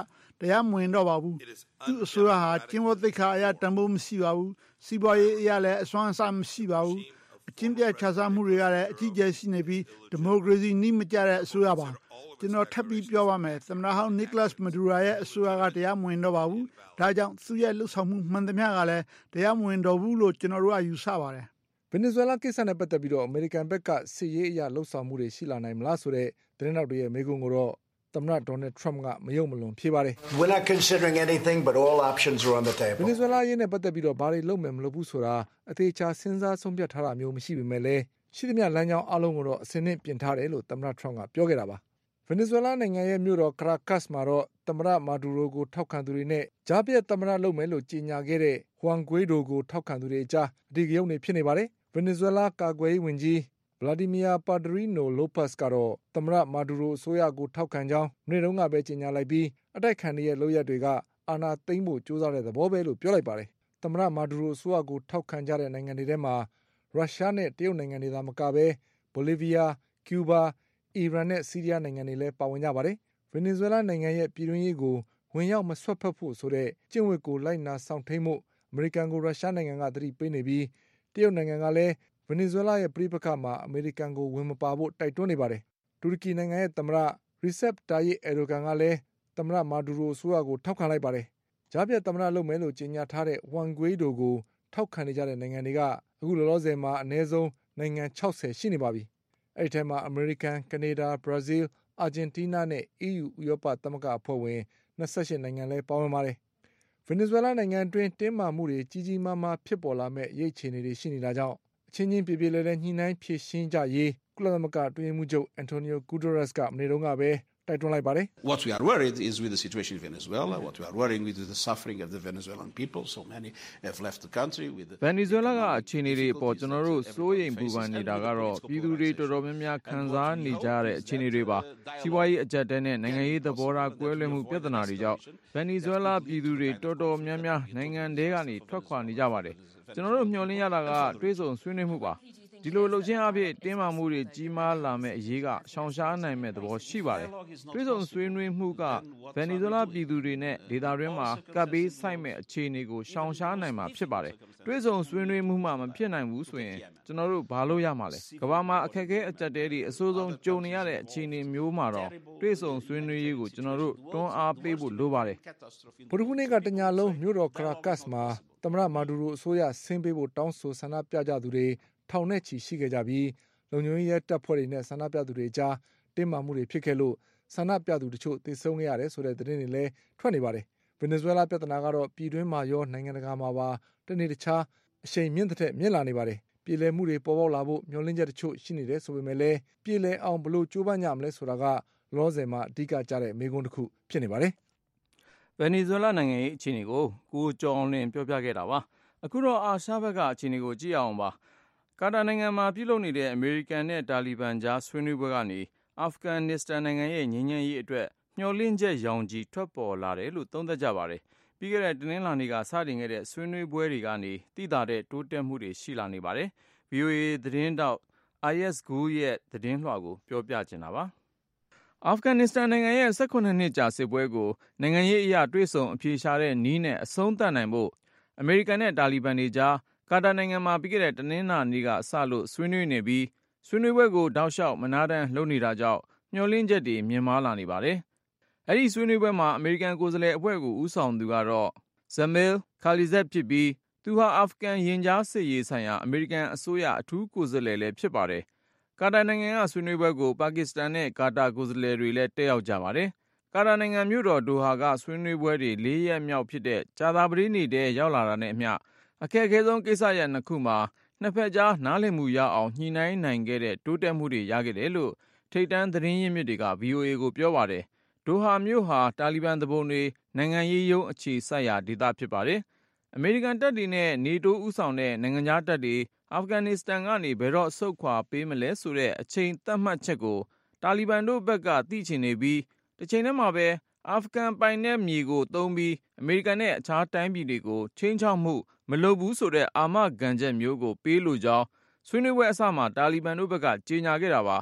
တရားမဝင်တော့ပါဘူးသူအစိုးရဟာကျင်းဝတ်သိက္ခာအရာတန်ဖိုးမရှိပါဘူးစီးပွားရေးအရာလည်းအစွမ်းအစမရှိပါဘူးအချင်းပြခြားစားမှုတွေကလည်းအကြီးကျယ်ရှိနေပြီးဒီမိုကရေစီနှိမကြတဲ့အစိုးရပါကျွန်တော်ထပ်ပြီးပြောပါမယ်သမ္မတဟောင်းနီကလတ်မဒူရာရဲ့အစိုးရကတရားမဝင်တော့ပါဘူးဒါကြောင့်သူ့ရဲ့လှုပ်ဆောင်မှုမှန်သမျှကလည်းတရားမဝင်တော့ဘူးလို့ကျွန်တော်တို့ကယူဆပါတယ်ဗင်နီဇွဲလားကိစ္စနဲ့ပတ်သက်ပြီးတော့အမေရိကန်ဘက်ကစစ်ရေးအရာလှုပ်ဆောင်မှုတွေရှိလာနိုင်မလားဆိုတဲ့သတင်းတောက်တွေရဲ့မေးခွန်းကိုတော့သမ္မတဒေါ်နယ်ထရမ့်ကမယုံမလွန်ဖြေပါတယ် We're not considering anything but all options are on the table ဗင်နီဇွဲလားရေးနဲ့ပတ်သက်ပြီးတော့ဘာတွေလုပ်မယ်မလုပ်ဘူးဆိုတာအသေးချာစဉ်းစားဆုံးဖြတ်ထားတာမျိုးမရှိပေမဲ့လည်းရှိသမျှလမ်းကြောင်းအလုံးကိုတော့အစင်းနဲ့ပြင်ထားတယ်လို့သမ္မတထရမ့်ကပြောခဲ့တာပါဗင်နီဇွဲလားနိုင်ငံရဲ့မြို့တော်ကရာကတ်မှာတော့သမ္မတမာဒူရိုကိုထောက်ခံသူတွေနဲ့ဂျားပြတ်သမ္မတလုပ်မယ်လို့ကြေညာခဲ့တဲ့ဟွမ်ဂွေဒိုကိုထောက်ခံသူတွေအကြားအဓိကရုဏ်းတွေဖြစ်နေပါတယ်ဗင်နီဇွဲလားကာကွယ်ရေးဝန်ကြီးဗလာဒီမီယာပါဒရီနိုလိုပတ်စ်ကတော့သမ္မတမာဒူရိုအစိုးရကိုထောက်ခံကြောင်းနေ့တုန်းကပဲကြေညာလိုက်ပြီးအတိုက်ခံတွေရဲ့လုပ်ရက်တွေကအာဏာသိမ်းဖို့ကြိုးစားတဲ့သဘောပဲလို့ပြောလိုက်ပါတယ်သမ္မတမာဒူရိုအစိုးရကိုထောက်ခံကြတဲ့နိုင်ငံတွေထဲမှာရုရှားနဲ့တရုတ်နိုင်ငံတွေသာမကပဲဘိုလီဗီးယားကျူးဘားအီရန်နဲ့ဆီးရီးယားနိုင်ငံတွေလည်းပါဝင်ကြပါတယ်ဗင်နီဇွဲလားနိုင်ငံရဲ့ပြည်တွင်းရေးကိုဝင်ရောက်မဆွတ်ဖက်ဖို့ဆိုတဲ့ကျင့်ဝတ်ကိုလိုက်နာဆောင်ထိန်မှုအမေရိကန်ကိုရုရှားနိုင်ငံကသတိပေးနေပြီးတရုတ်နိုင်ငံကလည်းဗင်နီဇွဲလားရဲ့ပြည်ပခါမှာအမေရိကန်ကိုဝင်မပါဖို့တိုက်တွန်းနေပါတယ်တူရကီနိုင်ငံရဲ့သမ္မတရီဆက်တာယစ်အယ်ဒိုဂန်ကလည်းသမ္မတမာဒူရိုအစိုးရကိုထောက်ခံလိုက်ပါတယ်ဂျားပြတ်သမ္မတလုပ်မယ်လို့ကြေညာထားတဲ့ဟွမ်ဂွေဒိုကိုထောက်ခံနေကြတဲ့နိုင်ငံတွေကအခုလောလောဆယ်မှာအနည်းဆုံးနိုင်ငံ၆၀ရှိနေပါပြီအဲ့ဒီထဲမှာအမေရိကန်ကနေဒါဘရာဇီးအာဂျင်တီးနားနဲ့ အီးယူဥရောပသမဂ္ဂအဖွဲ့ဝင်၂၈နိုင်ငံလည်းပါဝင်ပါတယ်ဗင်နီဇွဲလားနိုင်ငံတွင်းတင်းမာမှုတွေကြီးကြီးမားမားဖြစ်ပေါ်လာမဲ့ရိတ်ချနေတွေရှိနေတာကြောင့်အချင်းချင်းပြေပြေလည်လည်ညှိနှိုင်းဖြေရှင်းကြရေးကုလသမဂ္ဂအတွင်းရေးမှူးချုပ်အန်တိုနီယိုဂူဒရက်စ်ကမနေ့တုန်းကပဲတိုက်တွန်းလိုက်ပါတယ် What we are worried is with the situation in Venezuela. What we are worrying with is the suffering of the Venezuelan people. So many have left the country with the ဗင်နီဇွဲလားကအခြေအနေတွေပေါ်ကျွန်တော်တို့စိုးရိမ်ပူပန်နေတာကတော့ပြည်သူတွေတော်တော်များများခံစားနေကြတဲ့အခြေအနေတွေပါစီးပွားရေးအကျပ်တဲနဲ့နိုင်ငံရေးသဘောထားကွဲလွဲမှုပြဿနာတွေကြောင့်ဗင်နီဇွဲလားပြည်သူတွေတော်တော်များများနိုင်ငံထဲကနေထွက်ခွာနေကြပါတယ်ကျွန်တော်တို့မျှော်လင့်ရတာကတွေးဆုံဆွေးနွေးမှုပါဒီလိုလှုပ်ခြင်းအဖြစ်တင်းမာမှုတွေကြီးမားလာမဲ့အရေးကရှောင်ရှားနိုင်မဲ့သဘောရှိပါတယ်တွေးဆုံဆွေးနွေးမှုကဗင်နီဇွဲလားပြည်သူတွေနဲ့ဒေသတွင်းမှာကပ်ဘေးဆိုက်မဲ့အခြေအနေကိုရှောင်ရှားနိုင်မှာဖြစ်ပါတယ်တွေးဆုံဆွေးနွေးမှုမှမဖြစ်နိုင်ဘူးဆိုရင်ကျွန်တော်တို့ဘာလို့ရမှာလဲကမ္ဘာမှာအခက်အခဲအကျပ်တဲတွေအဆိုးဆုံးကြုံနေရတဲ့အခြေအနေမျိုးမှာတော့တွေးဆုံဆွေးနွေးရေးကိုကျွန်တော်တို့တွန်းအားပေးဖို့လိုပါတယ်ဗုဒ္ဓဟူးနေ့ကတညလုံးမြို့တော်ကရာကတ်မှာသမ္မတမာဒူရိုအစိုးရဆင်းပေးဖို့တောင်းဆိုဆန္ဒပြကြသူတွေထောင်နဲ့ချီရှိခဲ့ကြပြီးလုံခြုံရေးတပ်ဖွဲ့တွေနဲ့ဆန္ဒပြသူတွေကြားတင်းမာမှုတွေဖြစ်ခဲ့လို့ဆန္ဒပြသူတချို့သေဆုံးခဲ့ရတယ်ဆိုတဲ့သတင်းတွေလည်းထွက်နေပါတယ်ဗင်နီဇွဲလားပြဿနာကတော့ပြည်တွင်းမှာရောနိုင်ငံတကာမှာပါတနေ့တခြားအရှိန်မြင့်တဲ့မြင့်လာနေပါတယ်ပြည်လည်မှုတွေပေါ်ပေါက်လာဖို့မျှော်လင့်ချက်တချို့ရှိနေတယ်ဆိုပေမဲ့လည်းပြည်လည်အောင်ဘလို့ကြိုးပမ်းကြမလဲဆိုတာကလောဆယ်မှာအဓိကကျတဲ့မေးခွန်းတစ်ခုဖြစ်နေပါတယ်ဗင်နီဇွဲလားနိုင်ငံရဲ့အခြေအနေကိုကိုကျော်အောင်လင်းပြောပြခဲ့တာပါအခုတော့အာရှဘက်ကအခြေအနေကိုကြည့်အောင်ပါကာတာနိုင်ငံမှာပြုလုပ်နေတဲ့အမေရိကန်နဲ့တာလီဘန်ကြားဆွေးနွေးပွဲကနေအာဖဂန်နစ္စတန်နိုင်ငံရဲ့ငြိမ်းချမ်းရေးအတွက်မျှော်လင့်ချက်ရောင်ကြီးထွက်ပေါ်လာတယ်လို့သုံးသပ်ကြပါတယ်။ပြီးခဲ့တဲ့တနင်္လာနေ့ကစတင်ခဲ့တဲ့ဆွေးနွေးပွဲတွေကနေသိသာတဲ့တိုးတက်မှုတွေရှိလာနေပါတယ်။ ဗီအိုအေသတင်းတောက် Ayaz Gul ရဲ့သတင်းလွှာကိုပြောပြချင်တာပါ။အာဖဂန်နစ္စတန်နိုင်ငံရဲ့၁၈နှစ်ကြာစစ်ပွဲကိုနိုင်ငံရေးအရတွေ့ဆုံအပြေရှားတဲ့နည်းနဲ့အဆုံးသတ်နိုင်ဖို့အမေရိကန်နဲ့တာလီဘန်တွေကြားကာတာနိုင်ငံမှာပြီးခဲ့တဲ့တနင်္လာနေ့ကစလို့ဆွေးနွေးနေပြီးဆွေးနွေးပွဲကိုတောက်လျှောက်မနားတမ်းလုပ်နေတာကြောင့်မျှော်လင့်ချက်တွေမြင့်မားလာနေပါတယ်။အဲဒီဆွေးနွေးပွဲမှာအမေရိကန်ကိုယ်စားလှယ်အဖွဲ့ကိုဦးဆောင်သူကတော့ Zamil Khalilzad ဖြစ်ပြီးသူဟာအာဖဂန်ရင်ကြားစစ်ရေးဆိုင်ရာအမေရိကန်အစိုးရအထူးကိုယ်စားလှယ်လည်းဖြစ်ပါတယ်။ကာတာနိုင်ငံကဆွေးနွေးပွဲကိုပါကစ္စတန်နဲ့ကာတာကိုယ်စားလှယ်တွေလည်းတက်ရောက်ကြပါတယ်။ကာတာနိုင်ငံမြို့တော်ဒိုဟာကဆွေးနွေးပွဲတွေလေးရက်မြောက်ဖြစ်တဲ့ကြာသပတေးနေ့တည်းရောက်လာတာနဲ့အမျှအခက်အခဲဆုံးကိစ္စရပ်နှစ်ခုမှာနှစ်ဖက်ကြားနားလည်မှုရအောင်ညှိနှိုင်းနိုင်ခဲ့တဲ့တိုးတက်မှုတွေရခဲ့တယ်လို့ထိပ်တန်းသတင်းရင်းမြစ်တွေက ဗီအိုအေ ကိုပြောပါတယ်။ဒိုဟာမြို့ဟာတာလီဘန်သူပုန်တွေနိုင်ငံရေးရုံးအခြေစိုက်ရာဒေသဖြစ်ပါတယ်။အမေရိကန်တပ်တွေနဲ့နေတိုးဦးဆောင်တဲ့နိုင်ငံခြားတပ်တွေအာဖဂန်နစ္စတန်ကနေဘယ်တော့ဆုတ်ခွာပေးမလဲဆိုတဲ့အချိန်သတ်မှတ်ချက်ကိုတာလီဘန်တို့ဘက်ကသိချင်နေပြီးတစ်ချိန်တည်းမှာပဲအာဖဂန်ပိုင်နယ်မြေကိုသုံးပြီးအမေရိကန်နဲ့အခြားတိုင်းပြည်တွေကိုချိန်ချောက်မှုမလုပ်ဘူးဆိုတဲ့အာမခံချက်မျိုးကိုပေးလိုကြောင်းဆွေးနွေးပွဲအစမှာတာလီဘန်တို့ဘက်ကကြေညာခဲ့တာပါ။ သူ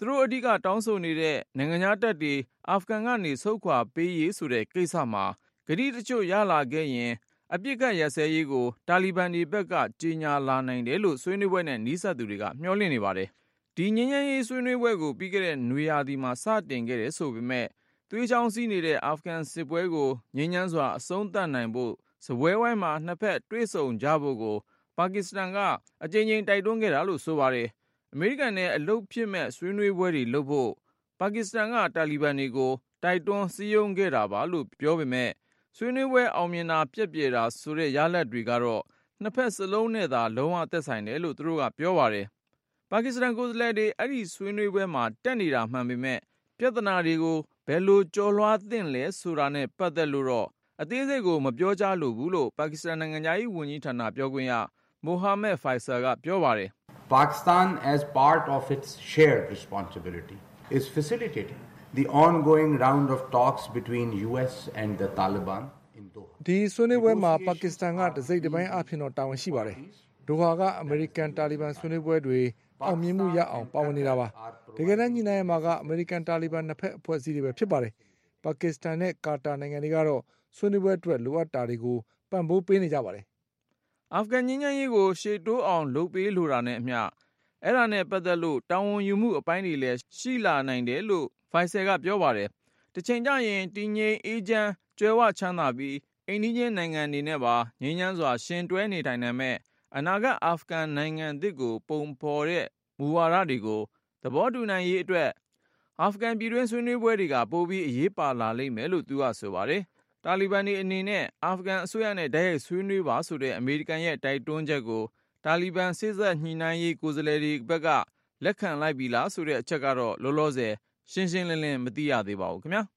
သူတို့အဓိကတောင်းဆိုနေတဲ့နိုင်ငံခြားတပ်တွေအာဖဂန်ကနေဆုတ်ခွာပေးရေးဆိုတဲ့ကိစ္စမှာဂတိတချို့ရလာခဲ့ရင်အပြစ်ကတ်ရစဲရေးကိုတာလီဘန်တွေဘက်ကကြီးညာလာနိုင်တယ်လို့ဆွေးနွေးပွဲနဲ့နှီးစပ်သူတွေကမျှော်လင့်နေပါတယ်။ဒီငြိမ်းချမ်းရေးဆွေးနွေးပွဲကိုပြီးခဲ့တဲ့နွေရာသီမှာစတင်ခဲ့တယ်ဆိုပေမဲ့သွေးချောင်းစီးနေတဲ့အာဖဂန်စစ်ပွဲကိုငြိမ်းချမ်းစွာအဆုံးသတ်နိုင်ဖို့စပွဲဝိုင်းမှာနှစ်ဖက်တွေ့ဆုံကြဖို့ကိုပါကစ္စတန်ကအကြိမ်ကြိမ်တိုက်တွန်းခဲ့တာလို့ဆိုပါတယ်။အမေရိကန်နဲ့အလုပ်ဖြစ်မဲ့ဆွေးနွေးပွဲတွေလုပ်ဖို့ပါကစ္စတန်ကတာလီဘန်တွေကိုတိုက်တွန်းစည်းရုံးခဲ့တာပါလို့ပြောပေမဲ့ဆွေးနွေးပွဲအောင်မြင်တာပြည့်ပြည့်တာဆိုတဲ့ရလဒ်တွေကတော့နှစ်ဖက်စလုံးနဲ့သာလုံးဝသက်ဆိုင်တယ်လို့သူတို့ကပြောပါတယ်။ပါကစ္စတန်ကိုယ်စားလှယ်တွေအဲ့ဒီဆွေးနွေးပွဲမှာတက်နေတာမှန်ပေမဲ့ပြဿနာတွေကိုဘယ်လိုကျော်လွှားသင့်လဲဆိုတာနဲ့ပတ်သက်လို့တော့အသေးစိတ်ကိုမပြောကြလို့ဘူးလို့ပါကစ္စတန်နိုင်ငံသားရေးဝန်ကြီးဌာနပြောခွင့်ရမိုဟာမက်ဖိုင်ဆာကပြောပါတယ်။ Pakistan as part of its shared responsibility is facilitating the ongoing round of talks between U S and the Taliban in Doha. ဒီဆွေးနွေးပွဲမှာပါကစ္စတန်ကတစိမ့်တစ်ပိုင်းအဖြစ်တော့တာဝန်ရှိပါတယ်။ဒိုဟာကအမေရိကန်တာလီဘန်ဆွေးနွေးပွဲတွေအောင်မြင်မှုရအောင်ပါဝင်နေတာပါ။တကယ်တမ်းညီနိုင်မှာကအမေရိကန်တာလီဘန်နှစ်ဖက်အဖွဲ့အစည်းတွေပဲဖြစ်ပါတယ်။ပါကစ္စတန်နဲ့ကာတာနိုင်ငံတွေကတော့ဆွေးနွေးပွဲအတွက်လိုအပ်တာတွေကိုပံ့ပိုးပေးနေကြပါတယ်။အာဖဂန်ငြိမ်းချမ်းရေးကိုရှေ့တိုးအောင်လုပ်ပေးလိုတာနဲ့အမျှအဲ့ဒါနဲ့ပတ်သက်လို့တာဝန်ယူမှုအပိုင်းတွေလည်းရှိလာနိုင်တယ်လို့ဖိုင်ဆယ်ကပြောပါတယ်။တစ်ချိန်ကျရင်တည်ငြိမ်အေးချမ်းကြွယ်ဝချမ်းသာပြီးအိမ်နီးချင်းနိုင်ငံတွေနဲ့ပါငြိမ်းချမ်းစွာရှင်တွဲနေထိုင်နိုင်မဲ့အနာဂတ်အာဖဂန်နိုင်ငံသစ်ကိုပုံဖော်တဲ့မူဝါဒတွေကိုသဘောတူနိုင်ရေးအတွက်အာဖဂန်ပြည်တွင်းဆွေးနွေးပွဲတွေကပိုပြီးအရေးပါလာလိမ့်မယ်လို့သူကဆိုပါတယ်။တာလီဘန်တွေအနေနဲ့အာဖဂန်အစိုးရနဲ့တိုက်ရိုက်ဆွေးနွေးပါဆိုတဲ့အမေရိကန်ရဲ့တိုက်တွန်းချက်ကိုတာလီဘန်စစ်ဆက်ညှိနှိုင်းရေးကိုယ်စားလှယ်တွေဘက်ကလက်ခံလိုက်ပြီလားဆိုတဲ့အချက်ကတော့လောလောဆယ်ရှင်းရှင်းလင်းလင်းမသိရသေးပါဘူးခင်ဗျာ။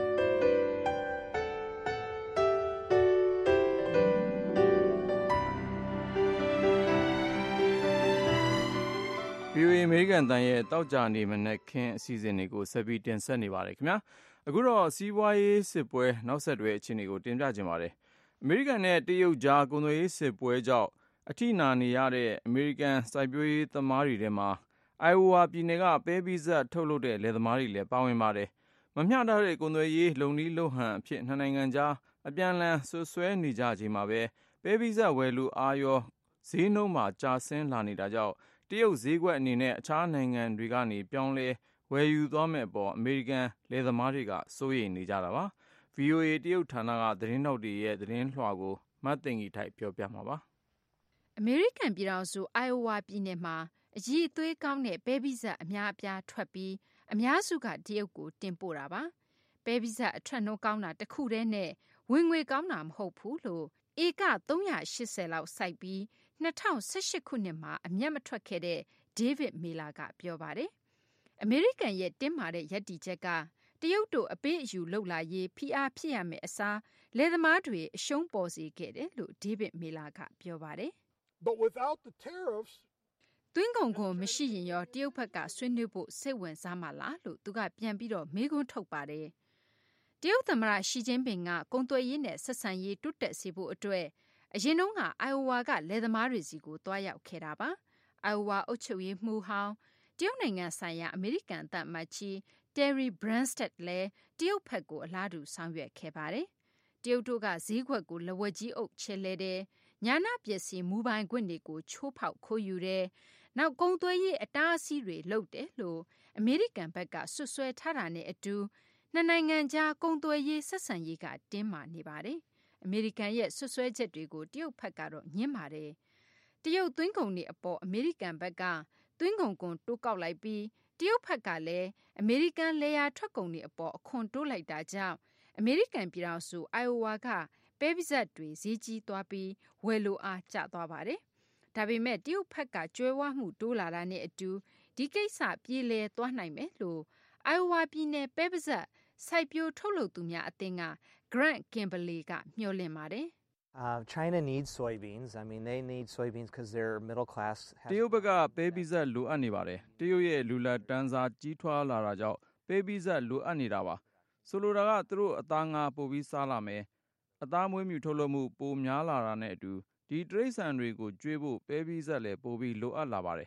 ဗွီအိုအေ အမေရိကန်တန်ရဲ့တောက်ကြနေမနက်ခင်းအစီအစဉ်တွေကိုဆက်ပြီးတင်ဆက်နေပါတယ်ခင်ဗျာအခုတော့စီးပွားရေးစစ်ပွဲနောက်ဆက်တွဲအခြေအနေကိုတင်ပြခြင်းပါတယ်အမေရိကန်နဲ့တရုတ်ကြားကုန်သွယ်ရေးစစ်ပွဲကြောင့်အထိနာနေရတဲ့အမေရိကန်စိုက်ပျိုးရေးသမားတွေထဲမှာအိုင်အိုဝါပြည်နယ်ကပဲပိစပ်ထုတ်လုပ်တဲ့လယ်သမားတွေလည်းပါဝင်ပါတယ်မမျှတတဲ့ကုန်သွယ်ရေးလုံနီးလုံဟန်အဖြစ်နှစ်နိုင်ငံကြားအပြန်အလှန်ဆွဆွဲနေကြချိန်မှာပဲပဲပိစပ်ဝယ်လူအားရောဈေးနှုန်းမှာကျဆင်းလာနေတာကြောင့်တရုတ်ဈေးကွက်အနေနဲ့အခြားနိုင်ငံတွေကနေပြောင်းလဲဝယ်ယူသွားမဲ့အပေါ်အမေရိကန်လယ်သမားတွေကစိုးရိမ်နေကြတာပါ ဗွီအိုအေ တရုတ်ဌာနကသတင်းထောက်တွေရဲ့သတင်းလွှာကိုမတ်သိင်္ဂီထိုက်ပြောပြမှာပါအမေရိကန်ပြည်ထောင်စုအိုင်အိုဝါပြည်နယ်မှာအရည်အသွေးကောင်းတဲ့ပဲပိစပ်အများအပြားထွက်ပြီးအများစုကတရုတ်ကိုတင်ပို့တာပါပဲပိစပ်အထွက်နှုန်းကောင်းတာတစ်ခုတည်းနဲ့ဝင်ငွေကောင်းတာမဟုတ်ဘူးလို့ဧကသုံးရာရှစ်ဆယ်လောက်စိုက်ပြီး၂၀၁၈ခုနှစ်မှာအမျက်မထွက်ခဲ့တဲ့ဒေးဗစ်မေလာကပြောပါတယ်အမေရိကန်ရဲ့တင်းမာတဲ့ရပ်တည်ချက်ကတရုတ်တို့အပေးအယူလုပ်လာရေးဖိအားဖြစ်ရမယ်အစားလယ်သမားတွေအရှုံးပေါ်စေခဲ့တယ်လို့ဒေးဗစ်မေလာကပြောပါတယ် But without the tariffs သွင်းကုန်ခွန်မရှိရင်ရောတရုတ်ဘက်ကဆွေးနွေးဖို့စိတ်ဝင်စားမှာလားလို့သူကပြန်ပြီးတော့မေးခွန်းထုတ်ပါတယ်တရုတ်သမ္မတရှီကျင်းပင်ကကုန်သွယ်ရေးနဲ့ဆက်ဆံရေးတိုးတက်စေဖို့အတွက်အရင်တုန်းကအိုင်အိုဝါကလယ်သမားတွေစီကိုတွားရောက်ခဲ့တာပါအိုင်အိုဝါအုပ်ချုပ်ရေးမှူးဟောင်းတရုတ်နိုင်ငံဆိုင်ရာအမေရိကန်သံအမတ်ကြီး Terry Branstad လည်းတရုတ်ဘက်ကိုအလားတူဆောင်ရွက်ခဲ့ပါတယ်တရုတ်တို့ကဈေးကွက်ကိုလက်ဝက်ကြီးအုပ်ချဲလဲတယ်ညာနာပစ္စည်းမူပိုင်ခွင့်တွေကိုချိုးဖောက်ခိုးယူတယ်နောက်ကုန်သွယ်ရေးအတားအဆီးတွေလုပ်တယ်လို့အမေရိကန်ဘက်ကဆွဆွဲထားတာနဲ့အတူနှစ်နိုင်ငံကြားကုန်သွယ်ရေးဆက်ဆံရေးကတင်းမာနေပါတယ်အမေရိကန်ရဲ့ဆွဆွဲချက်တွေကိုတရုတ်ဘက်ကတော့ညှင်းပါတယ်တရုတ်သွင်းကုန်တွေအပေါ်အမေရိကန်ဘက်ကသွင်းကုန်ကွန်တိုးကောက်လိုက်ပြီးတရုတ်ဘက်ကလည်းအမေရိကန်လေယာထွက်ကုန်တွေအပေါ်အခွန်တိုးလိုက်တာကြောင့်အမေရိကန်ပြည်ထောင်စုအိုင်အိုဝါကပဲပိစပ်တွေဈေးကြီးသွားပြီးဝယ်လိုအားကျသွားပါတယ်ဒါပေမဲ့တရုတ်ဘက်ကကျွဲဝမှုတိုးလာတာနဲ့အတူဒီကိစ္စပြေလည်သွားနိုင်မယ်လို့အိုင်အိုဝါပြည်နယ်ပဲပိစပ်စိုက်ပျိုးထုတ်လုပ်သူများအသင်းက Grant Kimberly ကမျှော်လင့်ပါတယ် Uh, China needs soybeans. I mean, they need soybeans because they're middle class. တရုတ်ဘက်ကပဲပိစပ်လိုအပ်နေပါတယ်တရုတ်ရဲ့လူလတ်တန်းစားကြီးထွားလာတာကြောင့်ပဲပိစပ်လိုအပ်နေတာပါဆိုလိုတာကသူတို့အသားငါပိုပြီးစားလာမယ်အသားမွေးမြူထုတ်လုပ်မှုပိုများလာတာနဲ့အတူဒီတရိတ်ဆန်တွေကိုကျွေးဖို့ပဲပိစပ်လည်းပိုပြီးလိုအပ်လာပါတယ်တ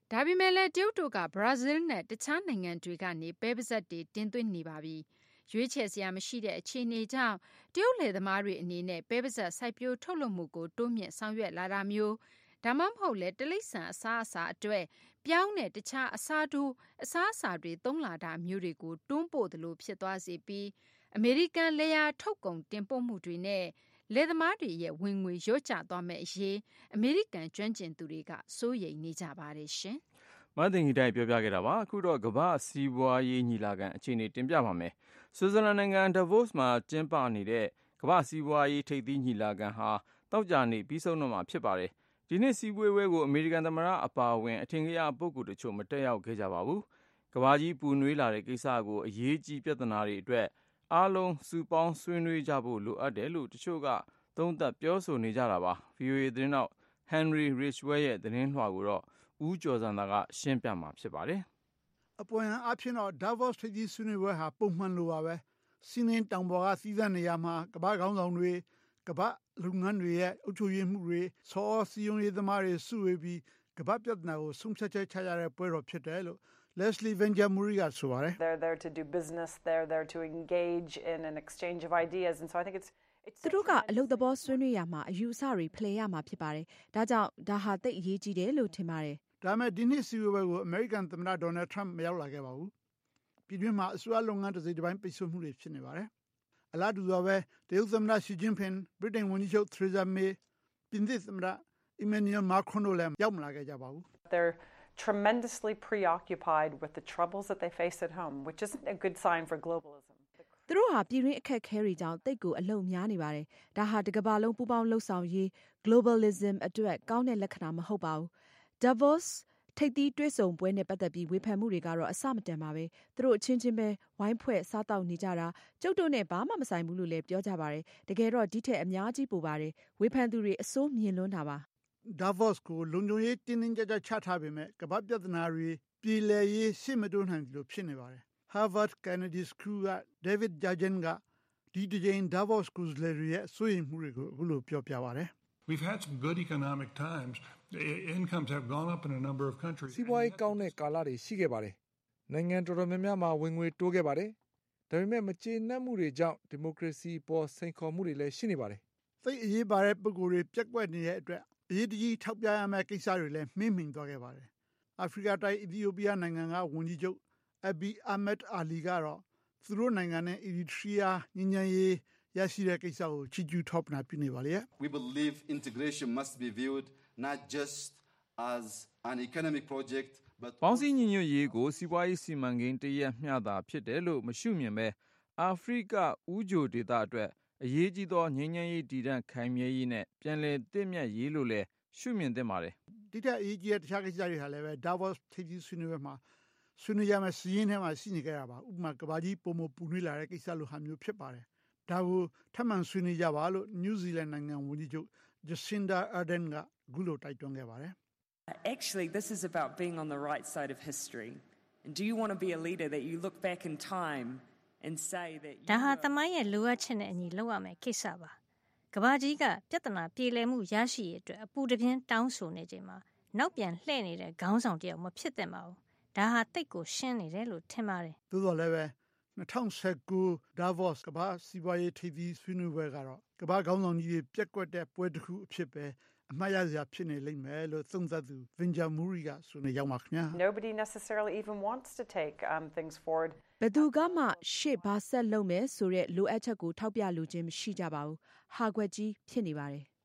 ဒါပေမဲ့လည်းတရုတ်တို့ကဘရာဇီးနဲ့တခြားနိုင်ငံတွေကနေပဲပါဇက်တွေတင်သွင်းနေပါပြီ။ရွေးချယ်စရာမရှိတဲ့အခြေအနေကြောင့်တရုတ်လယ်သမားတွေအနေနဲ့ပဲပါဇက်စိုက်ပျိုးထုတ်လုပ်မှုကိုတိုးမြင့်ဆောင်ရွက်လာတာမျိုးဒါမှမဟုတ်လဲတိရစ္ဆာန်အစားအစာအတွက်ပြောင်းတဲ့တခြားအစားထိုးအစားအစာတွေသုံးလာတာမျိုးတွေကိုတွန်းပို့သလိုဖြစ်သွားစေပြီးအမေရိကန်လယ်ယာထုတ်ကုန်တင်ပို့မှုတွေနဲ့လယ်သမားတွေရဲ့ဝင်ငွေလျော့ကျသွားမယ့်အရေးအမေရိကန်ကျွမ်းကျင်သူတွေကစိုးရိမ်နေကြပါတယ်ရှင်။မသိင်္ဂီတိုင်ပြောပြခဲ့တာပါ။အခုတော့ကမ္ဘာစီးပွားရေးညီလာခံအခြေအနေတင်ပြပါမယ်။ဆွစ်ဇာလန်နိုင်ငံဒါဗို့စ်မှာကျင်းပနေတဲ့ကမ္ဘာစီးပွားရေးထိပ်သီးညီလာခံဟာတောက်ကြနေပြီးဆုံးတော့မှာဖြစ်ပါတယ်။ဒီနှစ်စီးပွားရေးကိုအမေရိကန်သမ္မတအပါအဝင်အထင်ကြီးအပုဂ္ဂိုလ်တချို့မတက်ရောက်ခဲ့ကြပါဘူး။ကမ္ဘာကြီးပူနွေးလာတဲ့ကိစ္စကိုအရေးကြီးပြဿနာတွေအတွက်အားလုံးစုပေါင်းဆွေးနွေးကြဖို့လိုအပ်တယ်လို့တချို့ကသုံးသပ်ပြောဆိုနေကြတာပါ။ ဗွီအိုအေသတင်းတောက် Henry Ridgwell ရဲ့သတင်းလွှာကိုတော့ဦးကျော်စံသာကရှင်းပြမှာဖြစ်ပါတယ်။အပေါ်ယံအဖြစ်တော့ Davos ထိပ်သီးဆွေးနွေးပွဲဟာပုံမှန်လိုပါပဲ။စီးနှင်းတောင်ပေါ်ကစီးသန်းနေရမှာကမ္ဘာခေါင်းဆောင်တွေကမ္ဘာလုပ်ငန်းတွေရဲ့အုပ်ချုပ်ရေးမှုတွေဆော်စီယုံရေးသမားတွေစုဝေးပြီးကမ္ဘာပြဿနာကိုဆုံးဖြတ်ချက်ချရတဲ့ပွဲတော်ဖြစ်တယ်လို့Leslie Benjamin ကဆိုပါတယ်။ They're there to do business, they're there to engage in an exchange of ideas and so I think it's သူတို့ကအလုပ်သဘောဆွေးနွေးရမှာအယူအဆတွေဖလှယ်ရမှာဖြစ်ပါတယ်။ဒါကြောင့်ဒါဟာသိအရေးကြီးတယ်လို့ထင်ပါတယ်။ဒါမဲ့ဒီနှစ်စီဝေးပွဲကိုအမေရိကန်သမ္မတဒေါ်နယ်ထရမ့်မရောက်လာခဲ့ပါဘူး။ပြည်တွင်းမှာအစိုးရလုပ်ငန်းတစ်စိတ်တစ်ပိုင်းပိတ်ဆို့မှုတွေဖြစ်နေပါတယ်။အလားတူတော့ပဲတရုတ်သမ္မတရှီကျင်းဖင်ဗြိတိန်ဝန်ကြီးချုပ်သရီဇာမေပြင်သစ်သမ္မတအီမန်နျူယ်မာခရွန်တို့လည်းရောက်မလာခဲ့ကြပါဘူး။ They're tremendously preoccupied with the troubles that they face at home, which isn't a good sign for globalism. သူတို့ဟာပြည်တွင်းအခက်အခဲတွေကြောင့်တိတ်ကိုအလုံများနေပါတယ်။ဒါဟာတကမ္ဘာလုံးပူးပေါင်းလှုပ်ဆောင်ရေး globalism အတွက်ကောင်းတဲ့လက္ခဏာမဟုတ်ပါဘူး။ Davos ထိပ်သီးတွေ့ဆုံပွဲနဲ့ပတ်သက်ပြီးဝေဖန်မှုတွေကတော့အဆမတန်ပါပဲ။သူတို့အချင်းချင်းပဲဝိုင်းဖွဲ့စားတောက်နေကြတာကျုပ်တို့နဲ့ဘာမှမဆိုင်ဘူးလို့လည်းပြောကြပါတယ်။တကယ်တော့ဒီထက်အများကြီးပိုပါတယ်။ဝေဖန်သူတွေအစိုးမြင်လွန်းတာပါ။ Davos ကိုလုံခြုံရေးတင်းတင်းကြပ်ကြပ်ချထားပေမဲ့ကမ္ဘာပြဿနာတွေပြည်လည်ရေးရှေ့မတိုးနိုင်လို့ဖြစ်နေပါတယ်။ Harvard Kennedy School က David Jagen ကဒီတကြိမ် Davos ကိုယ်စားလှယ်တွေရဲ့စိုးရိမ်မှုတွေကိုအခုလိုပြောပြပါတယ်။ We've had some good economic times. Incomes have gone up in a number of countries. စီးပွားရေးကောင်းတဲ့ကာလတွေရှိခဲ့ပါတယ်။နိုင်ငံတော်တော်များများမှာဝင်ငွေတိုးခဲ့ပါတယ်။ဒါပေမဲ့မကျေနပ်မှုတွေကြောင့်ဒီမိုကရေစီပေါ်စိန်ခေါ်မှုတွေလည်းရှိနေပါတယ်။သိအရေးပါတဲ့ပုံကိုယ်တွေပြက်ကွက်နေတဲ့အတွက်အရေးတကြီးထောက်ပြရမယ့်ကိစ္စတွေလည်းမှင်းမှင်သွားခဲ့ပါတယ်။အာဖရိကတိုက်အီသီယိုးပီးယားနိုင်ငံကဝန်ကြီးချုပ်အဘီအာမက်အာလီကတော့သူတို့နိုင်ငံနဲ့အီရီထရီးယားညဉ့်ညမ်းရေးရရှိတဲ့ကိစ္စကိုချီးကျူးထောက်ပြပြနေပါလေ။ We believe integration must be viewed not just as an economic project but ပေါင်းစည်းညီညွတ်ရေးကိုစီးပွားရေးစီမံကိန်းတရက်မျှတာဖြစ်တယ်လို့မရှုမြင်ပဲအာဖရိကဦးဂျိုဒေသအတွက်အရေးကြီးသောငြိမ်းချမ်းရေးတည်တံ့ခိုင်မြဲရေးနဲ့ပြန်လည်တည်မြတ်ရေးလို့လည်းရှုမြင်သင့်ပါတယ်။ဒီတဲ့အရေးကြီးတဲ့တခြားကိစ္စတွေဟာလည်းပဲ Davos ထိပ်သီးဆွေးနွေးပွဲမှာဆွေးနွေးရမယ့်စီးရင်ထဲမှာရှိနေကြတာပါ။ဥပမာကဘာကြီးပုံမပူနွေးလာတဲ့ကိစ္စလိုဟာမျိုးဖြစ်ပါတယ်။ဒါကိုထပ်မံဆွေးနွေးကြပါလို့ New Zealand နိုင်ငံဝန်ကြီးချုပ် Jacinda Ardern ကအခုလိုတိုက်တွန်းခဲ့ပါတယ်။ Actually, this is about being on the right side of history. And do you want to be a leader that you look back in time and say that ဒါဟာတမိုင်းရဲ့လိုအပ်ချက်နဲ့အညီလုပ်ရမယ့်ကိစ္စပါ။ကဘာကြီးကပြဿနာပြေလည်မှုရရှိရေးအတွက်အပူတပြင်းတောင်းဆိုနေချိန်မှာနောက်ပြန်လှည့်နေတဲ့ခေါင်းဆောင်တယောက်မဖြစ်သင့်ပါဘူး။ဒါဟာတိတ်ကိုရှင်းနေတယ်လို့ထင်ပါတယ်။သို့တော်လည်းပဲ၂၀၁၉ Davos ကဘာစီးပွားရေးထိပ်သီးဆွေးနွေးပွဲကတော့ကဘာခေါင်းဆောင်ကြီးတွေပြက်ကွက်တဲ့ပွဲတစ်ခုအဖြစ်ပဲအမှားရစရာဖြစ်နေလိမ့်မယ်လို့သုံးသပ်သူ Vinja Muri ကဆိုနေရောက်ပါခင်ဗျာ Nobody necessarily even wants to take um, things forward. ဘယ်သူကမှရှေ့ဘာဆက်လုပ်မယ်ဆိုတဲ့လိုအပ်ချက်ကိုထောက်ပြလိုခြင်းမရှိကြပါဘူး။ဟာကွက်ကြီးဖြစ်နေပါတယ်။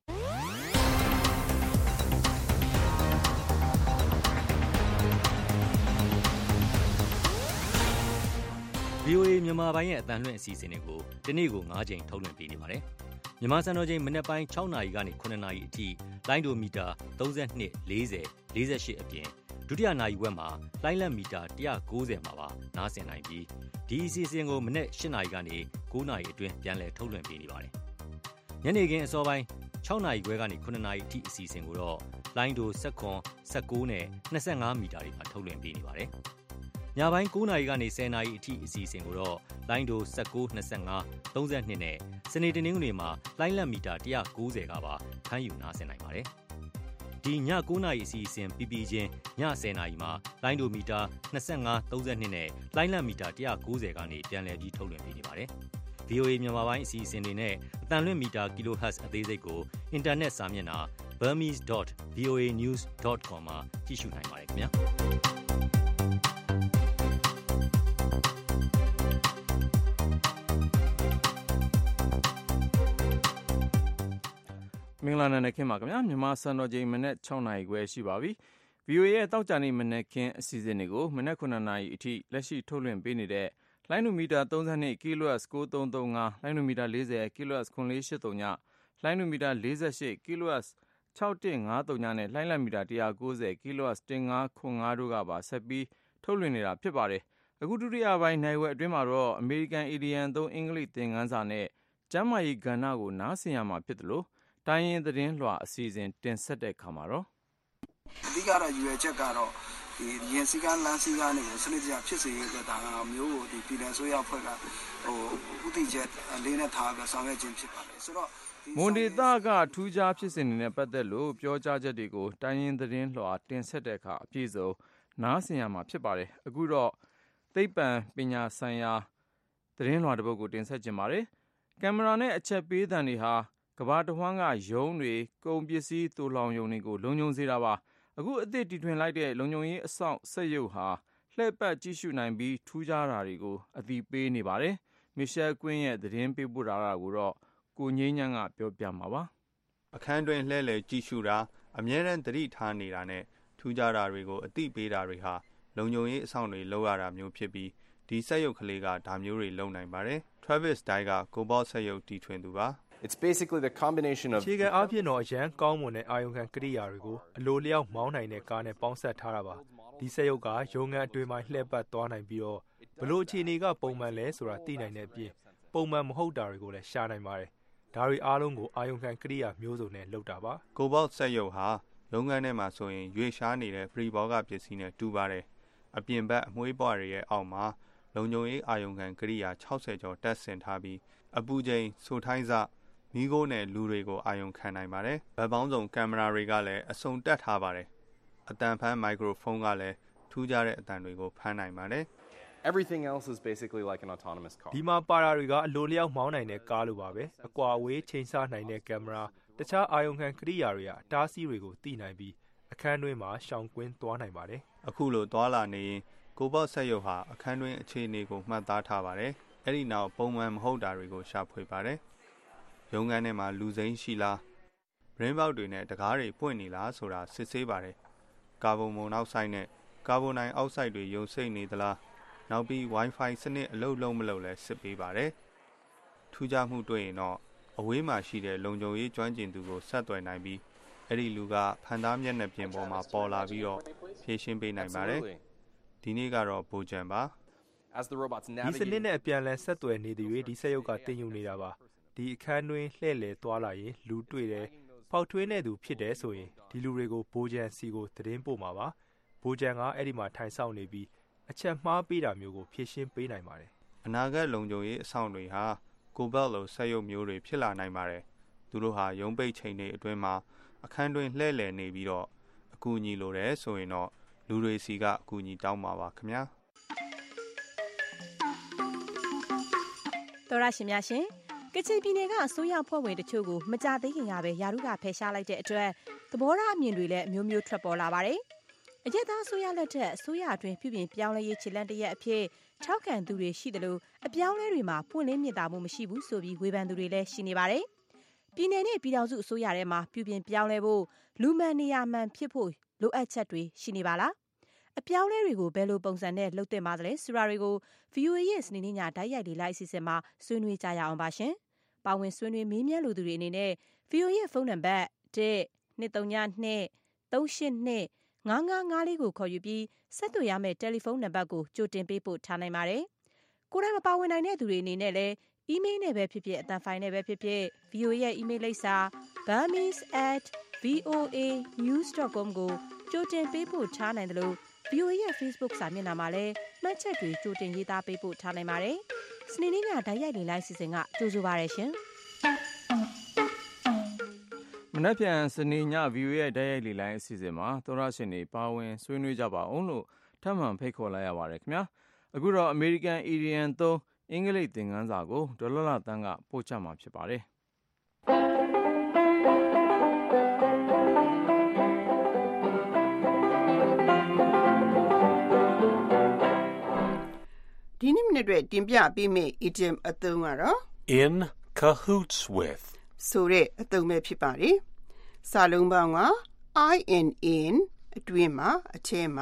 ဗွီအိုအေ မြန်မာပိုင်းရဲ့အသံလွှင့်အစီအစဉ်တွေကိုဒီနေ့ကို၅ချိန်ထုတ်လွှင့်ပေးနေပါတယ်။မြန်မာစံတော်ချိန်မနက်ပိုင်း၆နာရီကနေ၇နာရီအထိလိုင်းဒိုမီတာ၃၂ ၄၀ ၄၈အပြင်ဒုတိယနာရီဝက်မှာလိုင်းလက်မီတာ၁၉၀မှာပါနားဆင်နိုင်ပြီးဒီအစီအစဉ်ကိုမနက်၈နာရီကနေ၉နာရီအတွင်းပြန်လည်ထုတ်လွှင့်ပေးနေပါတယ်။ညနေခင်းအစောပိုင်း၆နာရီခွဲကနေ၇နာရီအထိအစီအစဉ်ကိုတော့လိုင်းဒို၁၇ ၁၉နဲ့၂၅မီတာတွေမှာထုတ်လွှင့်ပေးနေပါတယ်။ညပိုင်း၉နာရီကနေ၁၀နာရီအထိအစီအစဉ်ကိုတော့လိုင်းဒို၁၉ ၂၅ ၃၂နဲ့စနေတနင်္ဂနွေမှာလိုင်းလက်မီတာ၁၉၀ကပါဖမ်းယူနားဆင်နိုင်ပါတယ်။ဒီည9နာရီအစီအစဉ်ပြီးပြီးချင်းည10နာရီမှာလိုင်းဒိုမီတာ25 32နဲ့လိုင်းလံမီတာone ninetyကနေပြန်လည်ပြီးထုတ်လွှင့်ပေးနေပါတယ်။ ဗွီအိုအေ မြန်မာပိုင်းအစီအစဉ်တွေနဲ့အတန်လွင့်မီတာ kilohertz အသေးစိတ်ကိုအင်တာနက်စာမျက်နှာ burmese dot v o a news dot com မှာကြည့်ရှုနိုင်ပါတယ်ခင်ဗျာ။မင်္ဂလာနံနက်ခင်းပါခင်ဗျာမြန်မာစံတော်ချိန်မနက်6နာရီခွဲရှိပါပြီ။ ဗွီအိုအေ ရဲ့တောက်ကြနေ့မနက်ခင်းအစီအစဉ်တွေကိုမနက်9နာရီအထိလက်ရှိထုတ်လွှင့်ပေးနေတဲ့လိုင်းဒိုမီတာthirty-two kilohertz nine three three fiveလိုင်းဒိုမီတာforty kilohertz four four eight threeလိုင်းဒိုမီတာforty-eight kilohertz six one five zeroနဲ့လိုင်းလံမီတာone ninety kilohertz one five four fiveတို့ကပါဆက်ပြီးထုတ်လွှင့်နေတာဖြစ်ပါတယ်။အခုဒုတိယပိုင်းနိုင်ဝက်အတွင်းမှာတော့အမေရိကန်အီဒီယံသုံးအင်္ဂလိပ်သင်ခန်းစာနဲ့ကျမ်းမာရေးကဏ္ဍကိုနားဆင်ရမှာဖြစ်တယ်လို့တိုင်းရင်းသတင်းလွှာအစီအစဉ်တင်ဆက်တဲ့ခါမှာတော့အဓိကတော့ရွေချက်ကတော့ဒီရင်စီကလမ်းစီကနေစနစ်တကျဖြစ်စေရတဲ့ဒါမျိုးကိုဒီပြည်နယ်ဆိုရဖွဲ့ကဟိုဥတီချက်လေးနဲ့ထားပြီးဆောင်ရွက်ခြင်းဖြစ်ပါတယ်ဆိုတော့မွန်ဒေတာကထူးခြားဖြစ်စဉ်တွေနဲ့ပတ်သက်လို့ပြောကြားချက်တွေကိုတိုင်းရင်းသတင်းလွှာတင်ဆက်တဲ့အခါအပြည့်စုံနားဆင်ရမှာဖြစ်ပါတယ်။အခုတော့သိပ္ပံပညာဆိုင်ရာသတင်းလွှာတစ်ပုဒ်ကိုတင်ဆက်ခြင်းပါတယ်။ကင်မရာနဲ့အချက်ပေးသံတွေဟာကမ္ဘာတစ်ဝှမ်းကရုံးတွေကုန်ပစ္စည်းတူလောင်ယုံတွေကိုလုံခြုံစေတာပါ။အခုအသစ်တီထွင်လိုက်တဲ့လုံခြုံရေးအဆောင်စက်ရုပ်ဟာလှည့်ပတ်ကြည့်ရှုနိုင်ပြီးထူးခြားတာတွေကိုအသိပေးနေပါတယ်။မီရှယ်ကွင်းရဲ့သတင်းပေးပို့တာကိုတော့ကိုငိမ့်ညံ့ကပြောပြမှာပါ။အခန်းတွင်လှည့်လည်ကြည့်ရှုတာအမြဲတမ်းသတိထားနေတာနဲ့ထူးခြားတာတွေကိုအသိပေးတာတွေဟာလုံခြုံရေးအဆောင်တွေလောက်ရတာမျိုးဖြစ်ပြီးဒီစက်ရုပ်ကလေးကဒါမျိုးတွေလုပ်နိုင်ပါတယ်။ Travis Dye ကကိုဘော့စက်ရုပ်တီထွင်သူပါ။ It's basically the combination of ခြေခံအားဖြင့်တော့အရန်ကောင်းမွန်တဲ့အာယုံခံကိရိယာတွေကိုအလိုလျောက်မောင်းနိုင်တဲ့ကားနဲ့ပေါင်းစပ်ထားတာပါဒီစက်ရုပ်ကရုံငန်းအတွင်းမှာလှည့်ပတ်သွားနိုင်ပြီးတော့ဘလို့အခြေအနေကပုံမှန်လဲဆိုတာသိနိုင်တဲ့အပြင်ပုံမှန်မဟုတ်တာတွေကိုလည်းရှာနိုင်ပါတယ်ဒါတွေအားလုံးကိုအာယုံခံကိရိယာမျိုးစုံနဲ့လုပ်တာပါကိုဘော့စက်ရုပ်ဟာလုပ်ငန်းထဲမှာဆိုရင်ရွေရှားနေတဲ့ပရိဘောဂပစ္စည်းနဲ့တူပါတယ်အပြင်ဘက်အမွှေးပွားတွေရဲ့အောက်မှာလုံခြုံရေးအာယုံခံကိရိယာsixtyကျော်တက်ဆင်ထားပြီးအပူချိန်ဆိုထိုင်းစမီးခိုးနဲ့လူတွေကိုအာရုံခံနိုင်ပါတယ်။ဗတ်ပေါင်းစုံကင်မရာတွေကလည်းအစုံတက်ထားပါတယ်။အတန်ဖမ်းမိုက်ခရိုဖုန်းကလည်းထူးခြားတဲ့အတန်တွေကိုဖမ်းနိုင်ပါတယ်။ Everything else is basically like an autonomous car. ဒီမှာပါတာတွေကအလိုလျောက်မောင်းနိုင်တဲ့ကားလိုပါပဲ။အကွာအဝေးချိန်ဆနိုင်တဲ့ကင်မရာတခြားအာရုံခံကိရိယာတွေကအတားအဆီးတွေကိုသိနိုင်ပြီးအခန်းတွင်းမှာရှောင်ကွင်းသွားနိုင်ပါတယ်။အခုလိုသွားလာနေရင်ကိုဘော့ဆက်ရုပ်ဟာအခန်းတွင်းအခြေအနေကိုမှတ်သားထားပါတယ်။အဲ့ဒီနောက်ပုံမှန်မဟုတ်တာတွေကိုရှာဖွေပါတယ်။ရုံးခန်းထဲမှာလူစိမ်းရှိလားဘရင်းပေါက်တွေနဲ့တကားတွေပွင့်နေလားဆိုတာစစ်ဆေးပါတယ်ကာဗွန်မိုနောက်ဆိုက်နဲ့ကာဗွန်ဒိုင်အောက်ဆိုက်တွေယုံစိမ့်နေသလားနောက်ပြီး Wi-Fi စနစ်အလုပ်လုံးမလုပ်လဲစစ်ပေးပါတယ်ထူးခြားမှုတွေ့ရင်တော့အဝေးမှာရှိတဲ့လုံခြုံရေးကျွမ်းကျင်သူကိုဆက်သွယ်နိုင်ပြီးအဲ့ဒီလူကဖန်သားမျက်နှာပြင်ပေါ်မှာပေါ်လာပြီးတော့ဖြည့်ရှင်းပေးနိုင်ပါတယ်ဒီနေ့ကတော့ဘိုဂျန်ပါဒီစနစ်နဲ့အပြန်လည်ဆက်သွယ်နေတဲ့၍ဒီစက်ရုပ်ကတင်ယူနေတာပါဒီအခန်းတွင်လှည့်လည်သွားလာရင်လူတွေ့တယ်ဖောက်ထွင်းတဲ့သူဖြစ်တယ်ဆိုရင်ဒီလူတွေကိုဘိုဂျန်စီကိုသတင်းပို့မှာပါဘိုဂျန်ကအဲ့ဒီမှာထိုင်ဆောင်နေပြီးအချက်မှားပေးတာမျိုးကိုဖြည့်ရှင်းပေးနိုင်ပါတယ်အနာဂတ်လုံခြုံရေးအဆောင်တွေဟာကိုဘက်လိုဆက်ရုပ်မျိုးတွေဖြစ်လာနိုင်ပါတယ်သူတို့ဟာရုံးပိတ်ချိန်တွေအတွင်းမှာအခန်းတွင်လှည့်လည်နေပြီးတော့အကူအညီလိုတယ်ဆိုရင်တော့လူတွေစီကအကူအညီတောင်းပါပါခင်ဗျာတော်ရရှင်များရှင်ကချင်ပြည်နယ်ကအစိုးရဖွဲ့ဝင်တချို့ကိုမကြသေးခင်ကပဲယာရုကဖယ်ရှားလိုက်တဲ့အတွက်သဘောထားအမြင်တွေလည်းအမျိုးမျိုးထွက်ပေါ်လာပါတယ်။အရက်သားအစိုးရလက်ထက်အစိုးရအတွင်းပြုပြင်ပြောင်းလဲရေးခြေလှမ်းတစ်ရက်အဖြစ်ထောက်ခံသူတွေရှိတယ်လို့အပြောင်းလဲတွေမှာပွင့်လင်းမြင်သာမှုမရှိဘူးဆိုပြီးဝေဖန်သူတွေလည်းရှိနေပါတယ်။ပြည်내နဲ့ပြည်ထောင်စုအစိုးရထဲမှာပြုပြင်ပြောင်းလဲဖို့လူမှန်နေရာမှန်ဖြစ်ဖို့လိုအပ်ချက်တွေရှိနေပါလား။အပြောင်းလဲတွေကိုဘယ်လိုပုံစံနဲ့လုပ်သင့်ပါသလဲဆိုတာတွေကို ဗွီအိုအေ ရဲ့စနေနေ့ညဓာတ်ရိုက်လေးလိုက်အစီအစဉ်မှာဆွေးနွေးကြရအောင်ပါရှင်။ပါဝင်ဆွေးနွေးမေးမြန်းလိုသူတွေအနေနဲ့ ဗီအိုအေ ရဲ့ဖုန်းနံပါတ်one two three two three eight two five five fiveလေးကိုခေါ်ယူပြီးဆက်သွယ်ရမယ့်တယ်လီဖုန်းနံပါတ်ကိုကြိုတင်ပေးပို့ထားနိုင်ပါတယ်။ကိုယ်တိုင်မပါဝင်နိုင်တဲ့သူတွေအနေနဲ့လည်းအီးမေးလ်နဲ့ပဲဖြစ်ဖြစ်အသံဖိုင်နဲ့ပဲဖြစ်ဖြစ် ဗီအိုအေ ရဲ့အီးမေးလ်လိပ်စာ burmese at v o a news dot com ကိုကြိုတင်ပေးပို့ထားနိုင်တယ်လို့ ဗီအိုအေ ရဲ့ Facebook စာမျက်နှာမှာလည်းမှတ်ချက်တွေကြိုတင်ရေးသားပေးပို့ထားနိုင်ပါတယ်။စနေနေ့ညဓာတ်ရိုက်လေးလိုက်စီစဉ်ကကြိုဆိုပါရရှင်။မနက်ဖြန်စနေည ဗီအိုအေ ရဲ့တိုက်ရိုက်လေလိုင်းအစီအစဉ်မှာသောရရှင်တွေပါဝင်ဆွေးနွေးကြပါအောင်လို့ထပ်မံဖိတ်ခေါ်လိုက်ရပါတယ်ခင်ဗျာအခုတော့ American Idiom သုံးအင်္ဂလိပ်သင်ခန်းစာကိုဒေါ်လလတန်းကပို့ချမှာဖြစ်ပါတယ်ဒီနေ့မနေ့အတွက်တင်ပြပေးမယ့် idiom အသုံးကတော့ in cahoots with ဆိုတဲ့အသုံးပဲဖြစ်ပါတယ်။စာလုံးပေါင်းက in in အတွင်းမှာအထဲမှာ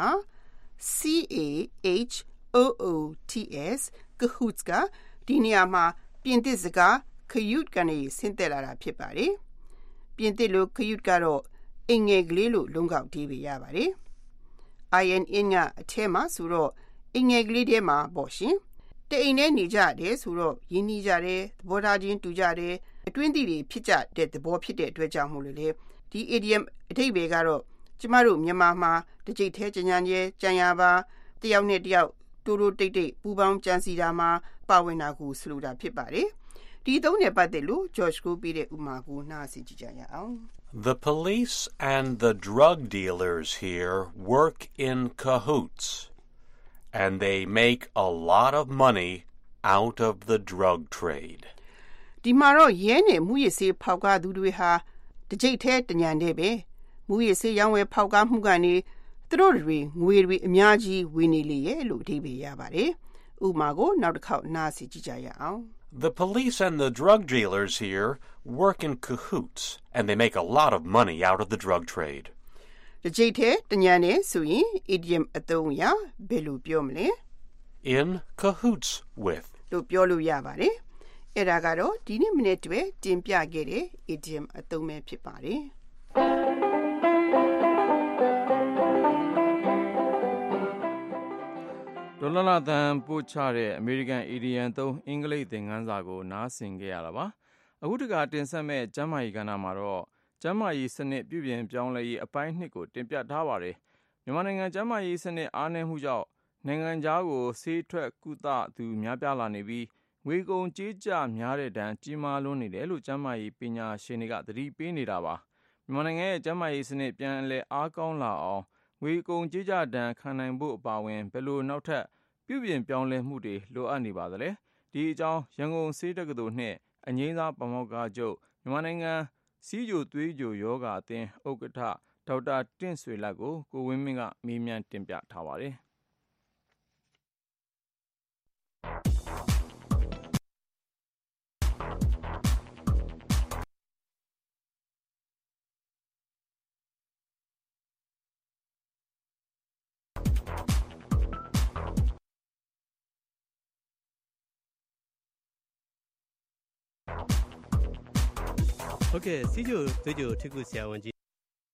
cahoots cahoots ကဒီနေရာမှာပြင်သစ်စကား cahute ကနေဆင်းသက်လာတာဖြစ်ပါတယ်။ပြင်သစ်လို cahute ကတော့အင်္ဂလိပ်ကလေးလိုလုံးကောက်တီးပြရပါတယ်။ in in ကအထဲမှာဆိုတော့အင်္ဂလိပ်ကလေးထဲမှာပေါ့ရှင်တအိမ်နဲ့နေကြတယ်ဆိုတော့ရင်းနှီးကြတယ်သဘောထားချင်းတူကြတယ်အတွင်းသီးတွေဖြစ်ကြတဲ့သဘောဖြစ်တဲ့အတွက်ကြောင့်မို့လို့လေဒီ idiom အဓိပ္ပာယ်ကတော့ကျမတို့မြန်မာမှာတစ်ကြိတ်သေးကြညာကျဲကြံရပါတယောက်နဲ့တယောက်တိုးတိုးတိတ်တိတ်ပူပေါင်းကြံစီတာမှာပါဝင်တာကိုဆိုလိုတာဖြစ်ပါတယ်ဒီသုံးနဲ့ပတ်သက်လို့ George ကိုပြတဲ့ဥမာကိုနားဆင်ကြကြရအောင် The police and the drug dealers here work in cahoots and they make a lot of money out of the drug trade. ဒီမှာတော့ရဲနဲ့မူရစေဖောက်ကားသူတွေဟာတကြိတ်သေးတညံတဲ့ပဲမူရစေရောင်းဝယ်ဖောက်ကားမှုကနေသူတို့တွေငွေတွေအများကြီးဝင်နေလေရဲ့လို့အဓိပ္ပာယ်ရပါတယ်ဥပမာကိုနောက်တစ်ခေါက်နားဆင်ကြည့်ကြရအောင် The police and the drug dealers here work in cahoots and they make a lot of money out of the drug trade. တကြိတ်သေးတညံတဲ့ဆိုရင် idiom အသုံးအရဘယ်လိုပြောမလဲ In cahoots with လို့ပြောလို့ရပါတယ်အဲ့ဒါကတော့ဒီနေ့မနေ့တည်းတင်ပြခဲ့တဲ့ idiom အသုံးပဲဖြစ်ပါတယ်ဒေါ်လလတန်းပို့ချတဲ့ American Idiom သုံးအင်္ဂလိပ်သင်ခန်းစာကိုနားဆင်ခဲ့ရတာပါအခုတခါတင်ဆက်မဲ့ကျမ်းမာရေးကဏ္ဍမှာတော့ကျမ်းမာရေးစနစ်ပြုပြင်ပြောင်းလဲရေးအပိုင်းနှစ်ကိုတင်ပြထားပါတယ်မြန်မာနိုင်ငံကျမ်းမာရေးစနစ်အားနည်းမှုကြောင့်နိုင်ငံခြားကိုဆေးထွက်ကုသသူများပြားလာနေပြီးငွေကုန်ကြေးကျများတဲ့ဒဏ်ကြီးမားလွန်းနေတယ်လို့ကျန်းမာရေးပညာရှင်တွေကသတိပေးနေတာပါမြန်မာနိုင်ငံရဲ့ကျန်းမာရေးစနစ်ပြန်လည်အားကောင်းလာအောင်ငွေကုန်ကြေးကျဒဏ်ခံနိုင်ဖို့အပါအဝင်ဘယ်လိုနောက်ထပ်ပြုပြင်ပြောင်းလဲမှုတွေလိုအပ်နေပါသလဲဒီအကြောင်းရန်ကုန်ဆေးတက္ကသိုလ်နှင့်အငြိမ်းစားပါမောက္ခချုပ်မြန်မာနိုင်ငံစီးကျိုသွေးကြိုယောဂအသင်းဥက္ကဋ္ဌဒေါက်တာတင့်ဆွေလတ်ကိုကိုဝင်းမင်းကမေးမြန်းတင်ပြထားပါတယ်ဟုတ်ကဲ့စီဂျိုသွေးကြိုထိကုဆရာဝန်ကြီး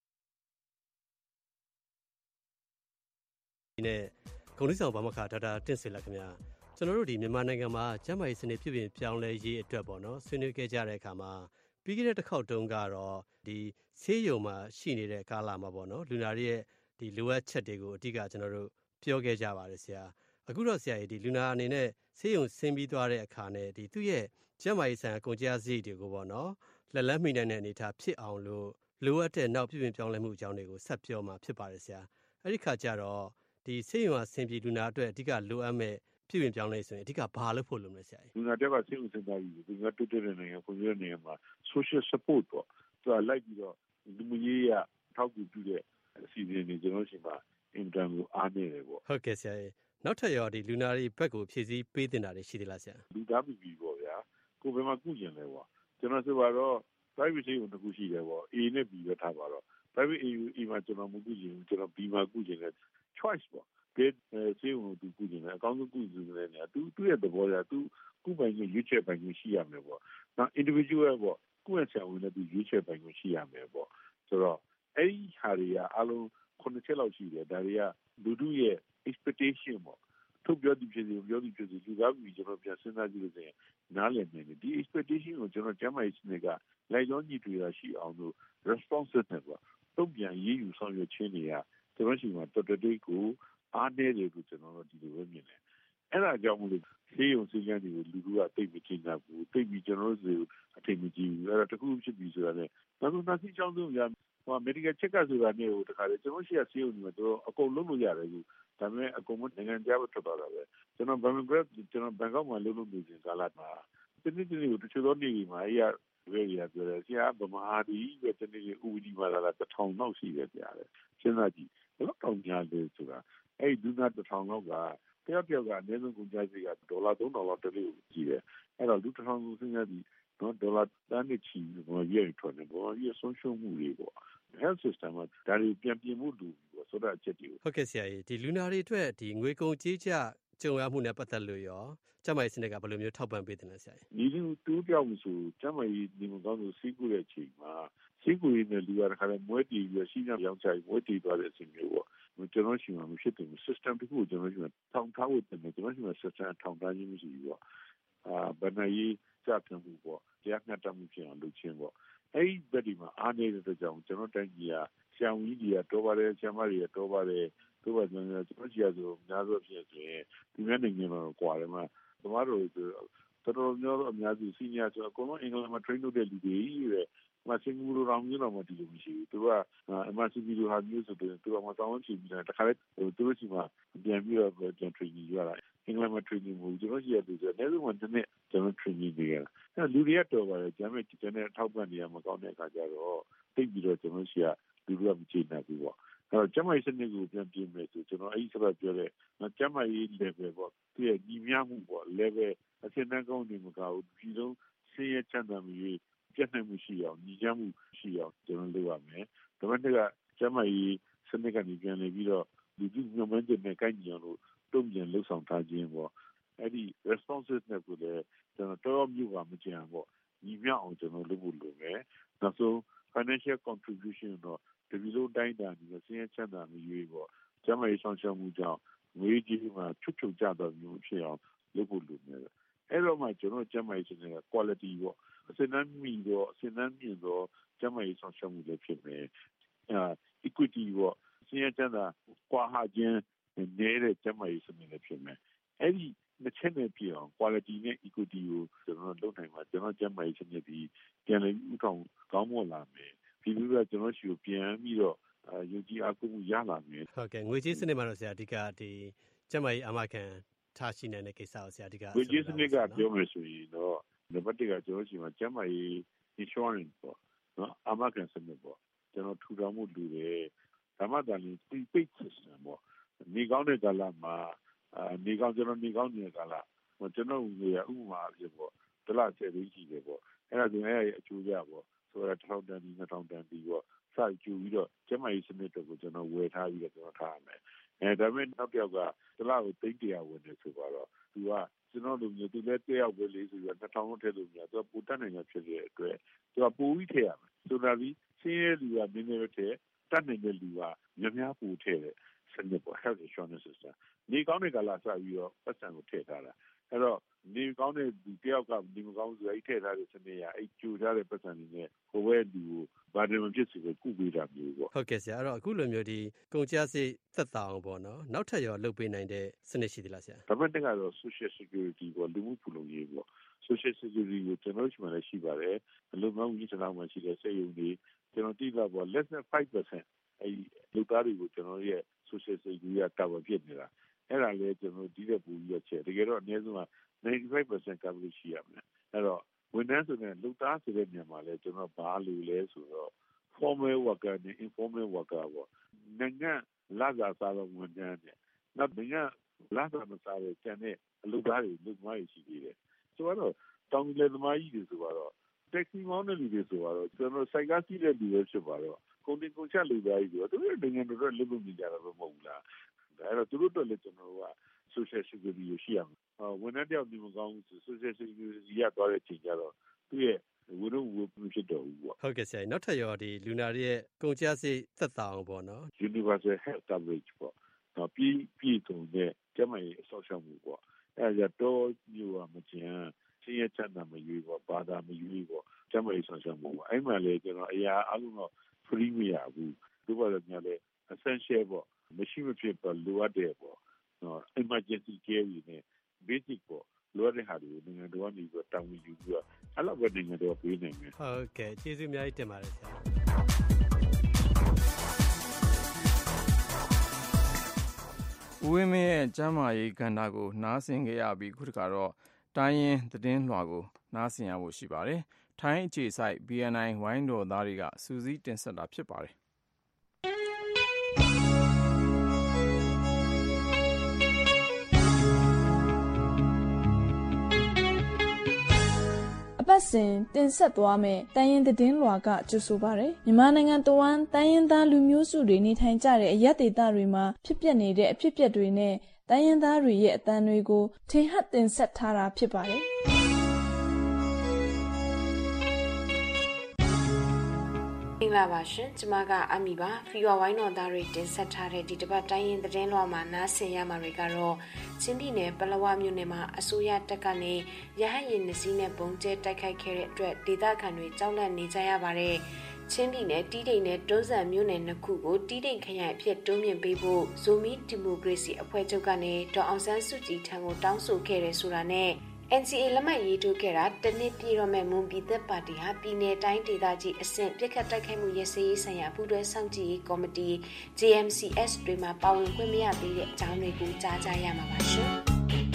နဲ့ဂုဏ်ထူးဆောင်ဘာမခါဒေါက်တာတင့်ဆွေလတ်ခင်ဗျာကျွန်တော်တို့ဒီမြန်မာနိုင်ငံမှာကျန်းမာရေးစနစ်ပြုပြင်ပြောင်းလဲရေးအတွက်ပေါ့နော်ဆွေးနွေးခဲ့ကြတဲ့အခါမှာပြီးခဲ့တဲ့တစ်ခေါက်တုန်းကတော့ဒီဆေးရုံမှာရှိနေတဲ့ကာလမှာပေါ့နော်လူနာတွေရဲ့ဒီလိုအပ်ချက်တွေကိုအဓိကကျွန်တော်တို့ပြောခဲ့ကြပါတယ်ဆရာအခုတော့ဆရာကြီးဒီလူနာအနေနဲ့ဆေးရုံဆင်းပြီးသွားတဲ့အခါနဲ့ဒီသူ့ရဲ့ကျန်းမာရေးဆိုင်ရာကုန်ကျစရိတ်တွေကိုပေါ့နော်လက်လက်မိနိုင်တဲ့အနေအထားဖြစ်အောင်လို့လိုအပ်တဲ့နောက်ပြုပြင်ပြောင်းလဲမှုအကြောင်းတွေကိုဆက်ပြောမှာဖြစ်ပါတယ်ဆရာအဲ့ဒီခါကျတော့ဒီဆေးရုံအဆင်ပြေလူနာအတွက်အဓိကလိုအပ်မဲ့ပြုပြင်ပြောင်းလဲဆိုရင်အဓိကဘာလုပ်ဖို့လိုမလဲဆရာလူနာတက်ကဆေးရုံစင်တာကြီးဒီကတူတူတဲ့နိုင်ငံကိုရတဲ့နေရာမှာ social support ပေါ့သူကလိုက်ပြီးတော့လူမှုရေးရထောက်ကူပြုတဲ့အစီအစဉ်တွေကျွန်တော်ရှိမှာ intern ကိုအားနေတယ်ပေါ့ဟုတ်ကဲ့ဆရာနောက်ထပ်ရောဒီလူနာတွေဘက်ကိုဖြည့်ဆည်းပေးတင်တာတွေရှိသေးလားဆရာလူသားပြည်ပြည်ပေါ့ဗျာကိုယ်ဘယ်မှာကုကျင်လဲပေါ့ကျွန်တော်ဆိုတော့ private ဆေးရုံတစ်ခုရှိတယ်ပေါ့ A နဲ့ B ပဲထားပါတော့ private A, A မှာကျွန်တော်မကုကျင်ဘူးကျွန်တော် B မှာကုကျင်တယ် choice ပေါ့ဘယ်ဆေးရုံကိုသူကုကျင်လဲအကောင်းဆုံးကုကျင်တယ်နေသူသူ့ရဲ့သဘောတရားသူကုပိုင်ခြင်းရွေးချယ်ပိုင်ခြင်းရှိရမယ်ပေါ့နောက် individual ပေါ့ကုရဆရာဝန်နဲ့သူရွေးချယ်ပိုင်ခြင်းရှိရမယ်ပေါ့ဆိုတော့အဲ့ဒီဟာတွေကအလုံးခုနှစ်ချက်လောက်ရှိတယ်ဒါတွေကလူတို့ရဲ့ expectation ပေါ့ထုတ်ပြောသူဖြစ်စီပြောသူဖြစ်စီလူသားပြည်ကျွန်တော်ပြန်စဉ်းစားကြည့်လို့ဆိုရင်နားလည်နေတယ်ဒီ expectation ကိုကျွန်တော်ကျမ်းမာရေးစနစ်ကလိုက်ရောညီတွေ့ရရှိအောင်လို့ responsiveness ပေါ့တုံ့ပြန်ရေးယူဆောင်ရွက်ခြင်းတွေကကျွန်တော်ရှိမှာတော်တော်လေးကိုအားနည်းတယ်လို့ကျွန်တော်တို့ဒီလိုပဲမြင်တယ်အဲ့ဒါကြောင့်မလို့ဆေးရုံဆေးခန်းတွေကိုလူလူကတိတ်မချင်းတာဘူးတိတ်ပြီးကျွန်တော်တို့အထိတ်မကြီးဘူးအဲ့ဒါတခုဖြစ်ပြီးဆိုတာနဲ့နောက်ဆုံးနောက်ဆုံးချောင်းဆုံးရဟို medical check up ဆိုတာနဲ့ဟိုတခါလေကျွန်တော်ရှိရဆေးရုံတွေမှာတော့အကုန်လုံးလို့ရတယ်ကူဒါပေမဲ့အကုန်မနိုင်ငံခြားဘက်ထွက်သွားတာပဲကျွန်တော် Bangladesh ကျွန်တော်ဘန်ကောက်မှာလုပ်လို့နေစဉ်ကာလမှာဒီနေ့ဒီနေ့တချို့သောနေ့တွေမှာအဲ့ရဝေးရပြောတယ်ဆရာဗမာဒီပဲတနေ့ဥပဒေမှာလာတစ်ထောင်လောက်ရှိတယ်ကြားတယ်စဉ်းစားကြည့်ဘယ်တော့တောင်များလဲဆိုတာအဲ့ဒီဒုနာတစ်ထောင်လောက်ကတယောက်တယောက်ကအနည်းဆုံးကုန်ကျစရိတ်ကဒေါ်လာသုံးထောင်လောက်တလေးကိုကြည့်တယ်အဲ့တော့လူတစ်ထောင်ကိုစဉ်းစားကြည့်နော်ဒေါ်လာတန်းနဲ့ချီဘာရွေးထွက်နေဘာရွေးဆုံးရှုံးမှုတွေပေါ့ health system ကဒါတွေပြန်ပြင်မှုလူပေါ့ဆိုတော့အချက်တွေဟုတ်ကဲ့ဆရာကြီးဒီလူနာတွေအတွက်ဒီငွေကုန်ကြေးကျကြုံရမှုနဲ့ပတ်သက်လို့ရောကျမကြီးစနစ်ကဘယ်လိုမျိုးထောက်ပံ့ပေးတယ်လဲဆရာကြီးဒီလူတူးပြောင်းဆိုကျမကြီးဒီမှာကောင်းလို့စီးကူတဲ့အချိန်မှာစီးကူရင်းနဲ့လူရတဲ့ခါလဲမွေးတည်ပြီးရှိနေရောင်းချမွေးတည်သွားတဲ့အချိန်မျိုးပေါ့ကျွန်တော်ရှိမှမဖြစ်တယ် system တခုကိုကျွန်တော်ရှိမှထောင်ထားဖို့တယ်ကျွန်တော်ရှိမှ system ထောင်ထားခြင်းမရှိဘူးပေါ့အာဘယ်နဲ့ရေးစတင်မှုပေါ့တရားမျှတမှုဖြစ်အောင်လုပ်ခြင်းပေါ့အဲ့ဒီဘက်ဒီမှာအားနေတဲ့အတွက်ကြောင့်ကျွန်တော်တိုင်းကြီးကဆရာဝန်ကြီးတွေကတော့ပါတယ်ဆရာမတွေကတော့ပါတယ်တို့ပါကျွန်တော်ကျွန်တော်ကြီးဆိုများစွာဖြစ်ဆိုရင်ဒီနေ့နေမှာကွာတယ်မှာကျမတို့တော်တော်များများအများစုစီနီယာဆိုအကုန်လုံးအင်္ဂလိပ်မှာ train လုပ်တဲ့လူတွေပဲမစင်ဘူးလို့တော့မျိုးတော့မတည်လို့မရှိဘူးသူကအမစီဘီလိုဟာမျိုးဆိုတော့သူကမတောင်းချင်ပြီးတခါလေသူတို့စီမှာပြန်ပြီးတော့ပြန် training ရတာအင်္ဂလိပ်မှာ training ကိုကျွန်တော်ရှိရတယ်ဆိုတော့လည်းလုံးဝတနေ့ကျွန်တော် training တွေရတာအဲလူတွေကတော့ပါတယ်ကျမ်းမဲ့ကျန်တဲ့ထောက်ပံ့နေရမကောင်းတဲ့အခါကျတော့တိတ်ပြီးတော့ကျွန်တော်ရှိရလူတွေကမကျေနပ်ဘူးပေါ့အဲ့တော့ကျမ်းမာရေးစနစ်ကိုပြန်ပြင်မယ်ဆိုကျွန်တော်အဲ့ဒီဆက်ပြောတဲ့ကျမ်းမာရေး level ပေါ့သူရဲ့ညီမျှမှုပေါ့ level အစင်းတန်းကောင်းနေမှာကောဒီလုံးဆင်းရဲချမ်းသာမှုပြည့်နှက်မှုရှိအောင်ညီကြမှုရှိအောင်ကျွန်တော်လုပ်ရမယ်ဒါပေမဲ့ကကျမ်းမာရေးစနစ်ကနေပြန်နေပြီးတော့ဒီဒီညမန်တဲ့နဲ့ကိုင်းကြအောင်လို့တုံ့ပြန်လှုပ်ဆောင်ထားခြင်းပေါ့အဲ့ဒီ responsiveness ကိုလည်းကျွန်တော်တော်မျိုးကမကြံပေါ့ညီမျှအောင်ကျွန်တော်လုပ်ဖို့လိုမယ်နောက်ဆုံး financial contribution တော့ဒီလိုတိုင်းတာနေဆင်းရဲချမ်းသာမှုရေးပေါ့ကျမ်းမာရေးဆောင်ရှောက်မှုကြောင့်ငွေကြေးမှာချွတ်ချွတ်ကြတော့မျိုးဖြစ်အောင်လုပ်ဖို့လိုမယ်အဲ့တော့မှကျွန်တော်ကျမ်းမာရေးစနစ်က quality ပေါ့အစင်းနှမီတော့အစင်းနှမြင့်တော့ကျမ်းမာရေးဆောင်ရှောက်မှုလည်းဖြစ်မယ်အာ equity ပေါ့ဆင်းရဲချမ်းသာကွာဟခြင်းနေတဲ့ကျမ်းမာရေးစနစ်လည်းဖြစ်မယ်အဲ့ဒီနှစ်ချက်နဲ့ပြည့်အောင် quality နဲ့ equity ကိုကျွန်တော်လုပ်နိုင်မှာကျွန်တော်ကျမ်းမာရေးစနစ်ဒီပြန်လည်ဥထောင်ကောင်းမွန်လာမယ်ဒီလိုကကျွန်တော်ရှိကိုပြန်ပြီးတော့ယုံကြည်အားကိုးမှုရလာမယ်ဟုတ်ကဲ့ငွေကြေးစနစ်မှာတော့ဆရာအဓိကဒီကျမ်းမာရေးအမခံထားရှိနေတဲ့ကိစ္စကိုဆရာအဓိကငွေကြေးစနစ်ကပြောမယ်ဆိုရင်တော့နံပါတ်တစ်ကကျွန်တော်ရှိမှာကျမ်းမာရေး insurance ပေါ့နော်အမခံစနစ်ပေါ့ကျွန်တော်ထူထောင်မှုလူတွေဓမ္မတန်လေး prepaid system ပေါ့နေကောင်းတဲ့ကာလမှာနေကောင်းကျွန်တော်နေကောင်းနေတဲ့ကာလကျွန်တော်ငွေရဥပမာအဖြစ်ပေါ့ဒလဆယ်သိန်းရှိတယ်ပေါ့အဲ့ဒါဆိုရင်အဲ့အကျိုးရပေါ့ဆိုတော့တစ်ထောင်တန်ဒီနှစ်ထောင်တန်ဒီပေါ့စကြူပြီးတော့ကျမကြီးစနစ်တွေကိုကျွန်တော်ဝယ်ထားပြီးတော့ကျွန်တော်ထားရမယ်အဲဒါပေမဲ့နောက်တစ်ယောက်ကဒလကိုသိန်းတရာဝင်တယ်ဆိုတော့သူကကျွန်တော်တို့မျိုးသူလည်းတယောက်ပဲလေးဆိုတော့နှစ်ထောင်လောက်ထည့်လို့မရသူကပူတတ်နိုင်ရဖြစ်တဲ့အတွက်သူကပူပြီးထည့်ရမယ်ဆိုတော့ဒီဆင်းရဲလူကနည်းနည်းပဲထည့်တတ်နိုင်တဲ့လူကများများပူထည့်တယ်စနစ်ပေါ့ health insurance system နေကောင်းတဲ့ကာလစပြီးတော့ပတ်စံကိုထည့်ထားတာအဲ့တော့နေကောင်းတဲ့ဒီတယောက်ကနေမကောင်းဆိုအဲ့ထည့်ထားတဲ့စနစ်ရအဲ့ကျူထားတဲ့ပတ်စံတွေနဲ့ဟိုဘက်လူကိုဘာတွေမဖြစ်စေကိုကုပေးတာမျိုးပေါ့ဟုတ်ကဲ့ဆရာအဲ့တော့အခုလိုမျိုးဒီကုန်ကျစရိတ်သက်သာအောင်ပေါ့နော်နောက်ထပ်ရောလုပ်ပေးနိုင်တဲ့စနစ်ရှိသလားဆရာဒါပေမဲ့ကတော့ social security ပေါ့လူမှုဖူလုံရေးပေါ့ social security ကိုကျွန်တော်တို့မှလည်းရှိပါတယ်အလုပ်မှဝန်ကြီးဌာနမှာရှိတဲ့စေယုံတွေကျွန်တော်တိကျပေါ့ less than five percent အဲ့လူသားတွေကိုကျွန်တော်ရဲ့ social security ကတာဝန်ဖြစ်နေတာအဲ့ဒါလည်းကျွန်တော်ဒီတဲ့ပူပြီးချက်တကယ်တော့အနည်းဆုံးကninety-five percent coverage ရှိရမယ်အဲ့တော့ဝန်ထမ်းဆိုတဲ့လူသားဆိုတဲ့နေရာမှာလည်းကျွန်တော်ဘာလို့လဲဆိုတော့ formal worker နဲ့ informal worker ပေါ့နိုင်ငံလာစားစားလို့ဝန်ထမ်းနဲ့နောက်နိုင်ငံလာစားမစားတဲ့ကျန်တဲ့အလုပ်သားတွေလူသမားတွေရှိသေးတယ်ဆိုတော့တောင်လေသမားကြီးတွေဆိုတော့ taxi မောင်းတဲ့လူတွေဆိုတော့ကျွန်တော်စိုက်ကစီးတဲ့လူတွေဖြစ်ပါတော့ကုန်တင်ကုန်ချလူသားကြီးတွေသူတို့နိုင်ငံတော်တော်လုပ်လို့နေကြတာမဟုတ်ဘူးလားအဲ့တော့သူတို့တော့လည်းကျွန်တော်က social security ကိုရှိရမယ်ဝန်ထမ်းတယောက်ဒီမကောင်းဘူး social security ရသွားတဲ့ချိန်ကျတော့သူ့ရဲ့ဝရုဝပဖြစ်တော့ဘူးပေါ့ဟုတ်ကဲ့ဆရာနောက်ထပ်ရောဒီလူနာတွေရဲ့ကုန်ကျစရိတ်သက်သာအောင်ပေါ့နော် universal health coverage ပေါ့နော်ပြီးပြီးတုံတဲ့ကျန်းမာရေးအဆောက်အအုံမှုပေါ့အဲ့ဒါတော့မျိုးကမကျန်ဆင်းရဲချမ်းသာမရွေးပေါ့ဘာသာမရွေးပေါ့ကျန်းမာရေးဆောင်ရှောက်မှုပေါ့အဲ့မှာလေကျွန်တော်အရာအလုံးတော့ free မရဘူးဒီဘာလို့များလဲ essential ပေါ့မရှိမဖြစ်တော့လိုအပ်တယ်ပေါ့နော် emergency care တွေနဲ့ basic ပေါ့လိုအပ်တဲ့ဟာတွေကိုနိုင်ငံတော်ကနေပြီးတောင်းယူပြီးတော့အဲ့လိုပဲနိုင်ငံတော်ပေးနိုင်မယ်ဟုတ်ကဲ့ကျေးဇူးအများကြီးတင်ပါတယ်ဆရာဦးဝင်းမင်းရဲ့ကျမ်းမာရေးကဏ္ဍကိုနားဆင်ကြရပြီးခုတခါတော့တိုင်းရင်းသတင်းလွှာကိုနားဆင်ရဖို့ရှိပါတယ်။ထိုင်းအခြေစိုက် B N I ဝိုင်းတော်သားတွေကစူးစီးတင်ဆက်တာဖြစ်ပါတယ်။အပတ်စဉ်တင်ဆက်သွားမယ့်တိုင်းရင်းသတင်းလွှာကကြိုဆိုပါရယ်မြန်မာနိုင်ငံတဝန်းတိုင်းရင်းသားလူမျိုးစုတွေနေထိုင်ကြတဲ့အရပ်ဒေသတွေမှာဖြစ်ပျက်နေတဲ့အဖြစ်အပျက်တွေနဲ့တိုင်းရင်းသားတွေရဲ့အသံတွေကိုထင်ဟပ်တင်ဆက်ထားတာဖြစ်ပါတယ်မင်္ဂလာပါရှင်ကျမကအမီပါဖီဝါဝိုင်းတော်သားတွေတင်ဆက်ထားတဲ့ဒီတစ်ပတ်တိုင်းရင်းသတင်းလွှာမှာနားဆင်ရမှာတွေကတော့ချင်းပြည်နယ်ပလောဝမြို့နယ်မှာအစိုးရတပ်ကနေရဟတ်ယာဉ်နှစ်စီးနဲ့ပုံကျဲတိုက်ခိုက်ခဲ့တဲ့အတွက်ဒေသခံတွေကြောက်လန့်နေကြရပါတယ်ချင်းပြည်နယ်တီးတိန်နဲ့တွန်းဆန်မြို့နယ်နှစ်ခုကိုတီးတိန်ခရိုင်အဖြစ်တွန်းမြင့်ပေးဖို့ဇိုမီဒီမိုကရေစီအဖွဲ့ချုပ်ကနေဒေါ်အောင်ဆန်းစုကြည်ထံကိုတောင်းဆိုခဲ့တယ်ဆိုတာနဲ့ N C A လက်မှတ်ရေးထိုးခဲ့တာတနစ်ပြည်တော်မဲ့မွန်ပြည်သက်ပါတီဟာပြည်내တိုင်းဒေသကြီးအဆင့်ပြစ်ခတ်တိုက်ခိုက်မှုရစရေးဆိုင်ရာပူးတွဲစောင့်ကြည့်ရေးကော်မတီ J M C S တွေမှာပါဝင်ခွင့်မရသေးတဲ့အကြောင်းတွေကိုကြားကြရမှာပါရှင်။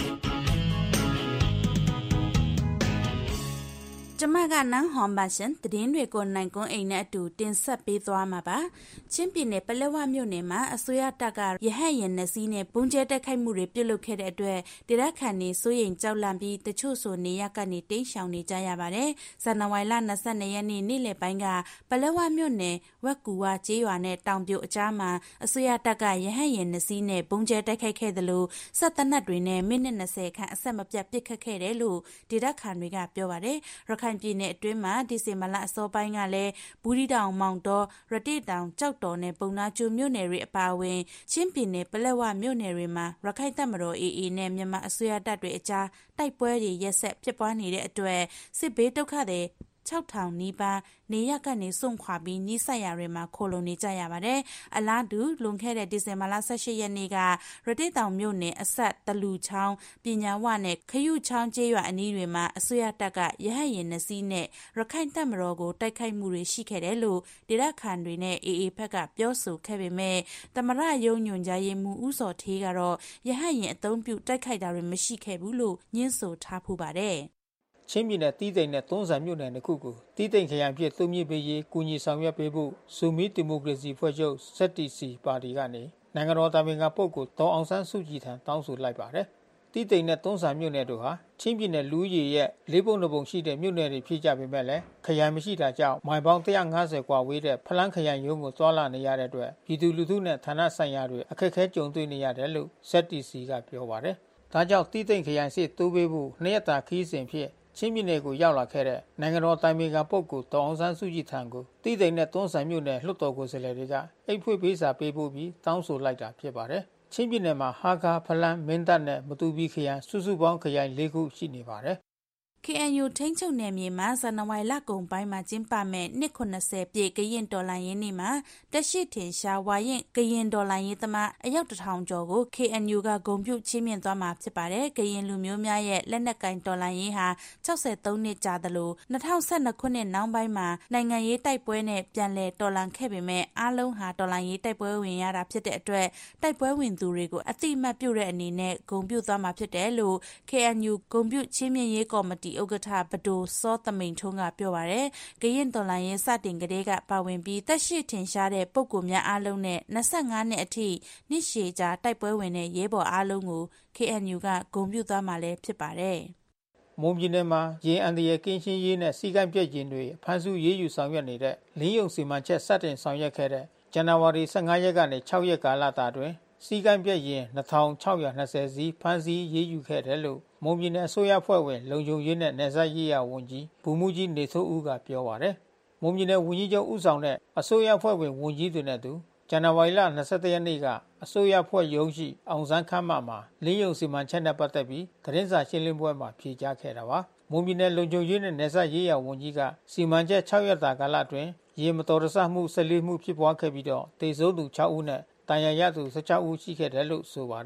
ကျမကနန်းဟွန်ပါရှင်သတင်းတွေကိုနိုင်ကွန်းအိမ်နဲ့အတူတင်ဆက်ပေးသွားမှာပါချင်းပြည်နယ်ပလက်ဝမြို့နယ်မှာအစိုးရတပ်ကရဟတ်ယာဉ်နှစ်စီးနဲ့ပုံကျဲတိုက်ခိုက်မှုတွေပြုလုပ်ခဲ့တဲ့အတွက်ဒေသခံတွေစိုးရိမ်ကြောက်လန့်ပြီးတချို့ဆိုနေရကနေတိမ်းရှောင်နေကြရပါတယ်ဇန်နဝါရီလ၂၂ရက်နေ့နေ့လယ်ပိုင်းကပလက်ဝမြို့နယ်ဝက်ကူဝကျေးရွာနဲ့တောင်ပြိုအကြားမှာအစိုးရတပ်ကရဟတ်ယာဉ်နှစ်စီးနဲ့ပုံကျဲတိုက်ခိုက်ခဲ့တယ်လို့စက်တနက်တွေနဲ့မိနစ်၂၀ခန့်အဆက်မပြတ်ပစ်ခတ်ခဲ့တယ်လို့ဒေသခံတွေကပြောပါတယ်ရခိုင်ပြည်နယ်အတွင်းမှာဒီဇင်ဘာလအစောပိုင်းကလည်းဘူးဒီတောင်မောင်တော်ရတိတောင်ကြောက်တော်နဲ့ပုံနာကျူမြို့နယ်တွေအပါအဝင်ချင်းပြည်နယ်ပလက်ဝမြို့နယ်တွေမှာရခိုင်တပ်မတော် A A နဲ့မြန်မာအစိုးရတပ်တွေအကြားတိုက်ပွဲတွေရက်ဆက်ဖြစ်ပွားနေတဲ့အတွက်စစ်ဘေးဒုက္ခတွေ၆ထောင်နီးပါးနေရကနေစွန့်ခွာပြီးနီးစပ်ရာတွေမှာခိုလုံနေကြရပါတယ်။အလားတူလွန်ခဲ့တဲ့ဒီဇင်ဘာလ၁၈ရက်နေ့ကရတိတောင်မြို့နယ်အဆက်တလူချောင်းပညာဝနဲ့ခရုချောင်းကျေးရွာအနီးတွေမှာအစိုးရတပ်ကရဟတ်ယာဉ်နှစ်စီးနဲ့ရခိုင်တပ်မတော်ကိုတိုက်ခိုက်မှုတွေရှိခဲ့တယ်လို့ဒေသခံတွေနဲ့ A A ဘက်ကပြောဆိုခဲ့ပေမဲ့တမရယုံညွန်ကြားရေးမှူးဦးစောထေးကတော့ရဟတ်ယာဉ်အသုံးပြုတိုက်ခိုက်တာတွေမရှိခဲ့ဘူးလို့ညင်းဆိုထားဖူးပါတယ်။ချင်းပြည်နယ်တီးတိန်နဲ့တွန်းဆန်မြို့နယ်တစ်ခုကိုတီးတိန်ခရိုင်ပြည်သုံးမြင့်ပေးရေးကူညီဆောင်ရွက်ပေးဖို့ဇူမီဒီမိုကရေစီဖွဲ့ချုပ် Z T C ပါတီကနေနိုင်ငံတော်တာဝန်ခံပုဂ္ဂိုလ်ဒေါ်အောင်ဆန်းစုကြည်ထံတောင်းဆိုလိုက်ပါတယ်။တီးတိန်နဲ့တွန်းဆန်မြို့နယ်တို့ဟာချင်းပြည်နယ်လူဦးရေရဲ့လေးပုံတစ်ပုံရှိတဲ့မြို့နယ်တွေဖြစ်ကြပေမဲ့လည်းခရိုင်မရှိတာကြောင့်မိုင်ပေါင်း၁၅၀กว่าဝေးတဲ့ဖလန်းခရိုင်ရုံးကိုသွားလာနေရတဲ့အတွက်ပြည်သူလူထုနဲ့ဌာနဆိုင်ရာတွေအခက်အခဲကြုံတွေ့နေရတယ်လို့ Z T C ကပြောပါတယ်။ဒါကြောင့်တီးတိန်ခရိုင်စစ်တိုးပေးဖို့နှစ်ရက်တာခီးစဉ်ဖြစ်ချင်းပြည်နယ်ကိုရောက်လာခဲ့တဲ့နိုင်ငံတော်တိုင်ပင်ခံပုဂ္ဂိုလ်ဒေါ်အောင်ဆန်းစုကြည်ထံကိုတီးတိန်နဲ့တွန်းဆန်မြို့နယ်လွှတ်တော်ကိုယ်စားလှယ်တွေကအိတ်ဖွင့်ပေးစာပေးပို့ပြီးတောင်းဆိုလိုက်တာဖြစ်ပါတယ်။ချင်းပြည်နယ်မှာဟာကာဖလန်းမင်းတပ်နဲ့မတူပီခရိုင်စုစုပေါင်းခရိုင်၄ခုရှိနေပါတယ်။ K N U ထိန်းချုပ်နယ်မြေမှာဇန်နဝါရီလကုန်ပိုင်းမှာကျင်းပမဲ့နှစ်၇၀ပြည့်ကရင်တော်လှန်ရေးနေ့မှာတက်ရှိထင်ရှားဝါရင်ကရင်တော်လှန်ရေးသမားအယောက်တစ်ထောင်ကျော်ကို K N U ကဂုဏ်ပြုချီးမြှင့်သွားမှာဖြစ်ပါတယ်။ကရင်လူမျိုးများရဲ့လက်နက်ကင်တော်လှန်ရေးဟာ၆၃နှစ်ကြာသလို၂၀၁၂ခုနှစ်နောက်ပိုင်းမှာနိုင်ငံရေးတိုက်ပွဲနဲ့ပြန်လည်တော်လှန်ခဲ့ပေမဲ့အားလုံးဟာတော်လှန်ရေးတိုက်ပွဲဝင်ရတာဖြစ်တဲ့အတွက်တိုက်ပွဲဝင်သူတွေကိုအတိအမှတ်ပြုတဲ့အနေနဲ့ဂုဏ်ပြုသွားမှာဖြစ်တယ်လို့ K N U ဂုဏ်ပြုချီးမြှင့်ရေးကော်မတီဥက္ကဋ္ဌဘဒိုစောသမိန်ထုံးကပြောပါရယ်ကရင်တော်လှန်ရေးစတင်ကလေးကပါဝင်ပြီးတက်ရှိထင်ရှားတဲ့ပုံကိုများအားလုံးနဲ့၂၅နှစ်အထိနှစ်ရှည်ကြာတိုက်ပွဲဝင်တဲ့ရဲဘော်အားလုံးကို K N U ကဂုဏ်ပြုသွားမှာလည်းဖြစ်ပါတယ်။မွန်ပြည်နယ်မှာရင်အန်ဒီရဲ့ကင်းရှင်းရေးနဲ့စီကံပြည့်ခြင်းတွေဖန်ဆူရေးယူဆောင်ရွက်နေတဲ့လင်းယုံစီမံချက်စတင်ဆောင်ရွက်ခဲ့တဲ့ဇန်နဝါရီ၁၅ရက်ကနေ၆ရက်ကာလတာတွင်စီကံပြည့်ရင်၂၆၂၀စီဖန်စီရေးယူခဲ့တယ်လို့မွန်ပြည်နယ်အစိုးရဖွဲ့ဝင်လုံခြုံရေးနဲ့နယ်စပ်ရေးရာဝန်ကြီးဘူမူကြီးနေသိုးဦးကပြောပါတယ်။မွန်ပြည်နယ်ဝန်ကြီးချုပ်ဦးဆောင်တဲ့အစိုးရဖွဲ့ဝင်ဝန်ကြီးတွေနဲ့တူဇန်နဝါရီလ၂၁ရက်နေ့ကအစိုးရဖွဲ့ရုံးရှိအောင်စန်းခမ်းမမှာလင်းယုံစီမံချက်နဲ့ပတ်သက်ပြီးသတင်းစာရှင်းလင်းပွဲမှာဖြေကြားခဲ့တာပါ။မွန်ပြည်နယ်လုံခြုံရေးနဲ့နယ်စပ်ရေးရာဝန်ကြီးကစီမံချက်၆ရက်တာကာလအတွင်းရေမတော်တဆမှု၁၄မှုဖြစ်ပွားခဲ့ပြီးတော့တေဆုံးသူ၆ဦးနဲ့တန်ရာရသူ၁၆ဦးရှိခဲ့တယ်လို့ဆိုပါတယ်။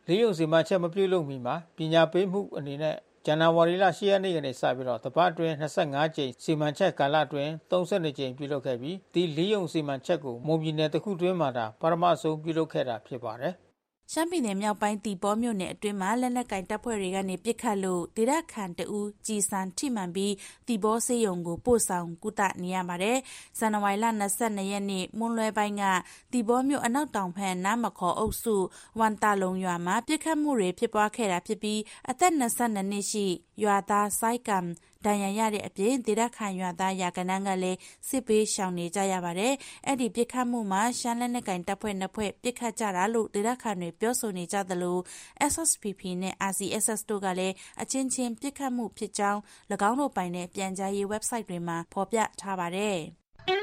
လေးယုံစီမံချက်မပြုလုပ်မီမှာပညာပေးမှုအနေနဲ့ဇန်နဝါရီလ၈ရက်နေ့ကနေစပြီးတော့တပတ်အတွင်း၂၅ကြိမ်စီမံချက်ကာလအတွင်း၃၂ကြိမ်ပြုလုပ်ခဲ့ပြီးဒီလေးယုံစီမံချက်ကိုမွန်ပြည်နယ်တစ်ခုတွင်းမှာဒါပထမဆုံးပြုလုပ်ခဲ့တာဖြစ်ပါတယ်ရှမ်းပြည်နယ်မြောက်ပိုင်းတီဘောမြို့နယ်အတွင်းမှာလက်နက်ကင်တပ်ဖွဲ့တွေကနေပစ်ခတ်လို့ဒေသခံတအူးကြီးစံထိမှန်ပြီးတီဘောစေယုံကိုပို့ဆောင်ကုသနေရပါတယ်။ဇန်နဝါရီလ၂၂ရက်နေ့မွန်းလွဲပိုင်းကတီဘောမြို့အနောက်တောင်ဘက်နားမခေါ်အုပ်စုဝန်တာလုံးရွာမှာပစ်ခတ်မှုတွေဖြစ်ပွားခဲ့တာဖြစ်ပြီးအသက်၂၂နှစ်ရှိရွာသားစိုက်ကံဒဏ်ရာရတဲ့အပြင်ဒေသခံရွာသားရာကနန်းကလည်းစစ်ပေးရှောင်နေကြရပါတယ်။အဲ့ဒီပစ်ခတ်မှုမှာရှမ်းလက်နက်ကင်တပ်ဖွဲ့နှစ်ဖွဲ့ပစ်ခတ်ကြတာလို့ဒေသခံတွေပြောဆိုနေကြသလို S S P P နဲ့ R C S S တို့ကလည်းအချင်းချင်းပစ်ခတ်မှုဖြစ်ကြောင်း၎င်းတို့ပိုင်တဲ့ပြန်ကြားရေး website တွေမှာဖော်ပြထားပါတယ်။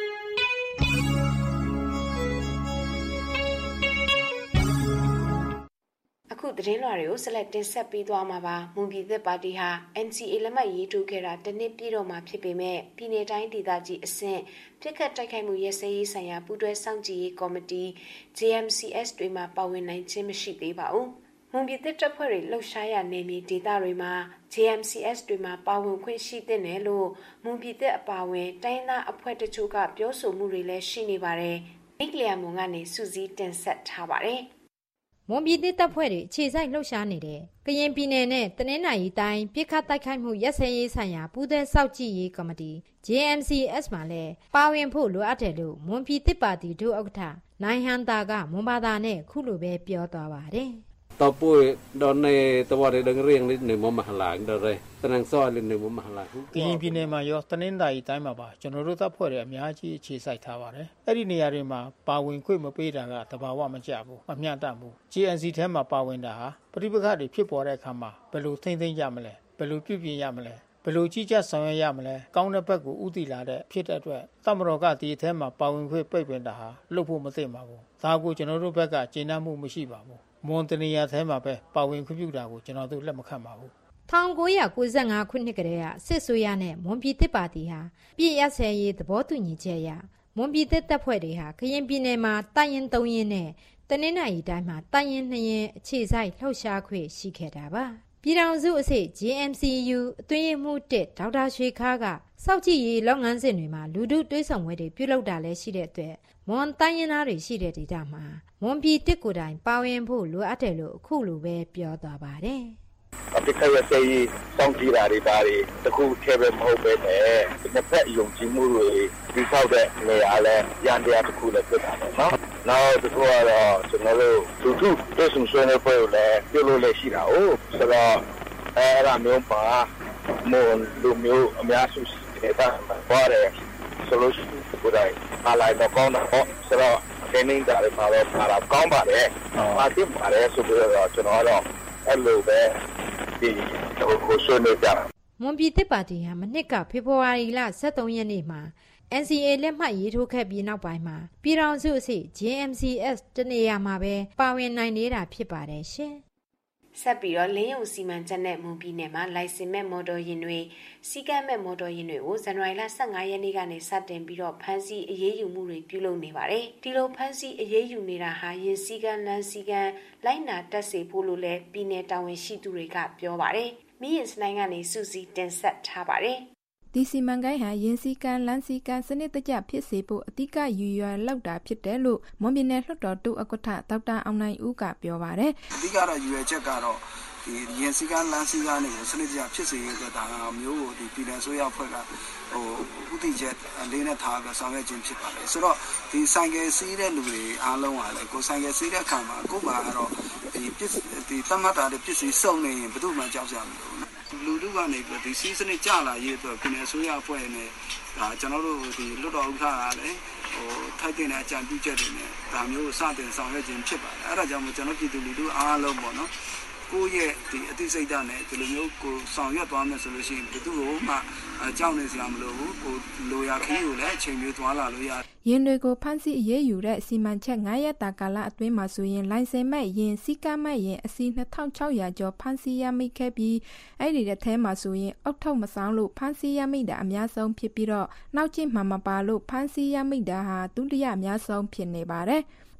အခုသတင်းလွှာတွေကိုဆက်လက်တင်ဆက်ပေးသွားမှာပါမွန်ပြည်သက်ပါတီဟာ N C A လက်မှတ်ရေးထိုးခဲ့တာတနစ်ပြည့်တော့မှာဖြစ်ပေမဲ့ပြည်내တိုင်းဒေသကြီးအဆင့်ပြစ်ခတ်တိုက်ခိုက်မှုရဲစဲရေးဆိုင်ရာပူးတွဲစောင့်ကြည့်ရေးကော်မတီ J M C S တွေမှာပါဝင်နိုင်ခြင်းမရှိသေးပါဘူးမွန်ပြည်သက်တပ်ဖွဲ့တွေလှုပ်ရှားရနေမြေဒေသတွေမှာ J M C S တွေမှာပါဝင်ခွင့်ရှိတဲ့နယ်လို့မွန်ပြည်သက်အပါအဝင်တိုင်းသားအဖွဲ့တချို့ကပြောဆိုမှုတွေလည်းရှိနေပါတယ်မိကလျာမွန်ကနေစူးစီးတင်ဆက်ထားပါတယ်မွန်ပြည်တပ်ဖွဲ့တွေအခြေစိုက်လှုပ်ရှားနေတဲ့ကရင်ပြည်နယ်နဲ့တနင်္သာရီတိုင်းပြစ်ခတ်တိုက်ခိုက်မှုရက်စဲရေးဆိုင်ရာပူးတွဲစောင့်ကြည့်ရေးကော်မတီ J M C S မှာလည်းပါဝင်ဖို့လိုအပ်တယ်လို့မွန်ပြည်တပ်ပါတီဒုဥက္ကဋ္ဌနိုင်ဟန်တာကမွန်ဘာသာနဲ့ခုလိုပဲပြောသွားပါတယ်ต่อปุ้ยดอนในตัวเรื่องเรียงนิดหนึ่งมมหลังเดรตนังซ้อยนิดหนึ่งมมหลังကရင်ပြည်နယ်မှာရောတနင်္သာရီတိုင်းမှာပါကျွန်တော်တို့တပ်ဖွဲ့တွေအများကြီးအခြေစိုက်ထားပါတယ်အဲ့ဒီနေရာတွေမှာပါဝင်ခွင့်မပေးတာကတဘာဝမကျဘူးအမျှတမှု J N C ထဲမှာပါဝင်တာဟာပဋိပက္ခတွေဖြစ်ပေါ်တဲ့အခါမှာဘယ်လိုထိမ့်သိမ်းကြမလဲဘယ်လိုပြုပြင်ရမလဲဘယ်လိုကြီးကြပ်ဆောင်ရွက်ရမလဲကောင်းတဲ့ဘက်ကိုဥတည်လာတဲ့ဖြစ်တဲ့အတွက်တမတော်ကဒီအထဲမှာပါဝင်ခွင့်ပိတ်ပင်တာဟာလုပ်ဖို့မသင့်ပါဘူးဒါကိုကျွန်တော်တို့ဘက်ကကျေနပ်မှုမရှိပါဘူးမွန်တနီယာထဲမှာပဲပါဝင်ခွင့်ပြုတာကိုကျွန်တော်တို့လက်မခံပါဘူး၁၉၉၅ခုနှစ်ကတည်းကစစ်ဆိုရနဲ့မွန်ပြည်တပ်ပါတီဟာပြည်ရဆဲရေးသဘောတူညီချက်အရမွန်ပြည်တပ်တပ်ဖွဲ့တွေဟာကရင်ပြည်နယ်မှာတိုင်ရင်၃ရင်းနဲ့တနင်္သာရီတိုင်းမှာတိုင်ရင်၂ရင်းအခြေစိုက်လှုပ်ရှားခွင့်ရှိခဲ့တာပါပြည်ထောင်စုအစိ J M C U အတွင်းမှု၁ဒေါက်တာရွှေခါးကစောက်ကြည့်ရေးလုပ်ငန်းစဉ်တွေမှာလူထုတွေးဆောင်ပွဲတွေပြုလုပ်တာလည်းရှိတဲ့အတွက်မွန်တိုင်းရင်းသားတွေရှိတဲ့ဒေသမှာမွန်ပြည်တစ်ကိုယ်တိုင်ပါဝင်ဖို့လိုအပ်တယ်လို့အခုလိုပဲပြောသွားပါတယ်အပိခရစေးစောင့်ကြည့်တာတွေဒါတွေတခုထဲပဲမဟုတ်ပဲနဲ့တစ်ဖက်ယုံကြည်မှုတွေဒီဆောက်တဲ့နေရာလဲရန်တရားတစ်ခုလည်းဖြစ်တာပေါ့နော်။နောက်တစ်ခုကတော့ကျွန်တော်တို့လူထုတွေ့ဆုံဆွေးနွေးပွဲကိုလည်းပြုလုပ်လို့ရှိတာ哦ဆိုတော့အဲ့ဒါမျိုးပါမွန်လူမျိုးအများစုနေတာပါတယ်ဆိုလို့ကိုယ်တိုင်အားလိုက်တော့ကောင်းတော့ဆိုတော့ဒီနေ့ဒါလည်းပါတော့ပါတော့ကောင်းပါတယ်။ပါတိပါတယ်ဆိုတော့ကျွန်တော်တော့အဲ့လိုပဲဒီကိုဆွေးနွေးကြမွန်ပြည်တပ်ပါတီဟာမနှစ်ကဖေဖော်ဝါရီလ၁၃ရက်နေ့မှာ N C A လက်မှတ်ရေးထိုးခဲ့ပြီးနောက်ပိုင်းမှာပြည်ထောင်စုအဆင့် J M C S တနေရာမှာပဲပါဝင်နိုင်နေတာဖြစ်ပါတယ်ရှင်ဆက်ပြီးတော့လင်းယုံစီမံချက်နဲ့မွန်ပြည်နယ်မှာလိုင်စင်မဲ့မော်တော်ယာဉ်တွေစီကံမဲ့မော်တော်ယာဉ်တွေကိုဇန်နဝါရီလ၁၅ရက်နေ့ကနေစတင်ပြီးတော့ဖမ်းဆီးအရေးယူမှုတွေပြုလုပ်နေပါတယ်။ဒီလိုဖမ်းဆီးအရေးယူနေတာဟာယာဉ်စီကံလမ်းစီကံလိုက်နာတက်စေဖို့လို့လည်းပြည်နယ်တာဝန်ရှိသူတွေကပြောပါတယ်။မိရင်စနိုင်ကနေစူးစီးတင်ဆက်ထားပါတယ်။ဒီစီမံကိန်းဟာယင်းစီကံလမ်းစီကံစနစ်တကျဖြစ်စေဖို့အဓိကရည်ရွယ်လောက်တာဖြစ်တယ်လို့မွန်ပြည်နယ်လွှတ်တော်တူဥက္ကဋ္ဌဒေါက်တာအောင်နိုင်ဦးကပြောပါတယ်အဓိကတော့ရည်ရွယ်ချက်ကတော့ဒီယင်းစီကံလမ်းစီကံနဲ့စနစ်တကျဖြစ်စေရတဲ့ဒါမျိုးကိုဒီပြည်နယ်ဆိုရဖွဲ့ကဟိုဥတီချက်လေးနဲ့ထားပြီးဆောင်ရွက်ခြင်းဖြစ်ပါတယ်ဆိုတော့ဒီဆိုင်ကယ်စီးတဲ့လူတွေအားလုံးကလည်းကိုဆိုင်ကယ်စီးတဲ့အခါမှာကိုယ်မှာတော့ဒီပစ္စဒီတမတ်တာတဲ့ပစ္စည်းစုံနေရင်ဘယ်သူမှကြောက်ကြမလို့လူလူကနေပြီးဒီစီးစနစ်ကြလာရေးအတွက်ပြည်နယ်ဆိုရဖွဲ့နဲ့ဒါကျွန်တော်တို့ဒီလွတ်တော်ဥက္ကဋ္ဌကလည်းဟိုထိုက်တဲ့အကြံပြုချက်တွေနဲ့ဒါမျိုးစတင်ဆောင်ရွက်ခြင်းဖြစ်ပါတယ်အဲ့ဒါကြောင့်မို့ကျွန်တော်ပြည်သူလူထုအားလုံးပေါ့နော်ကိုယ့်ရဲ့ဒီအသိစိတ်ဓာတ်နဲ့ဒီလိုမျိုးကိုဆောင်ရွက်သွားမယ်ဆိုလို့ရှိရင်ဘယ်သူ့ကိုမှအကြောင်းနေစရာမလိုဘူးကိုလိုရာခီးကိုလည်းအချိန်မျိုးသွားလာလို့ရယင်းတွေကိုဖမ်းဆီးအရေးယူတဲ့စီမံချက်၅ရက်တာကာလအတွင်းမှာဆိုရင်လိုင်စင်မဲ့ယင်းစီကမဲ့ယင်းအစီနှစ်ထောင်ခြောက်ရာကျော်ဖမ်းဆီးရမိခဲ့ပြီးအဲ့ဒီတဲ့ထဲမှာဆိုရင်အောက်ထုတ်မဆောင်လို့ဖမ်းဆီးရမိတာအများဆုံးဖြစ်ပြီးတော့နောက်ကျမှမပါလို့ဖမ်းဆီးရမိတာဟာဒုတိယအများဆုံးဖြစ်နေပါတယ်ဖ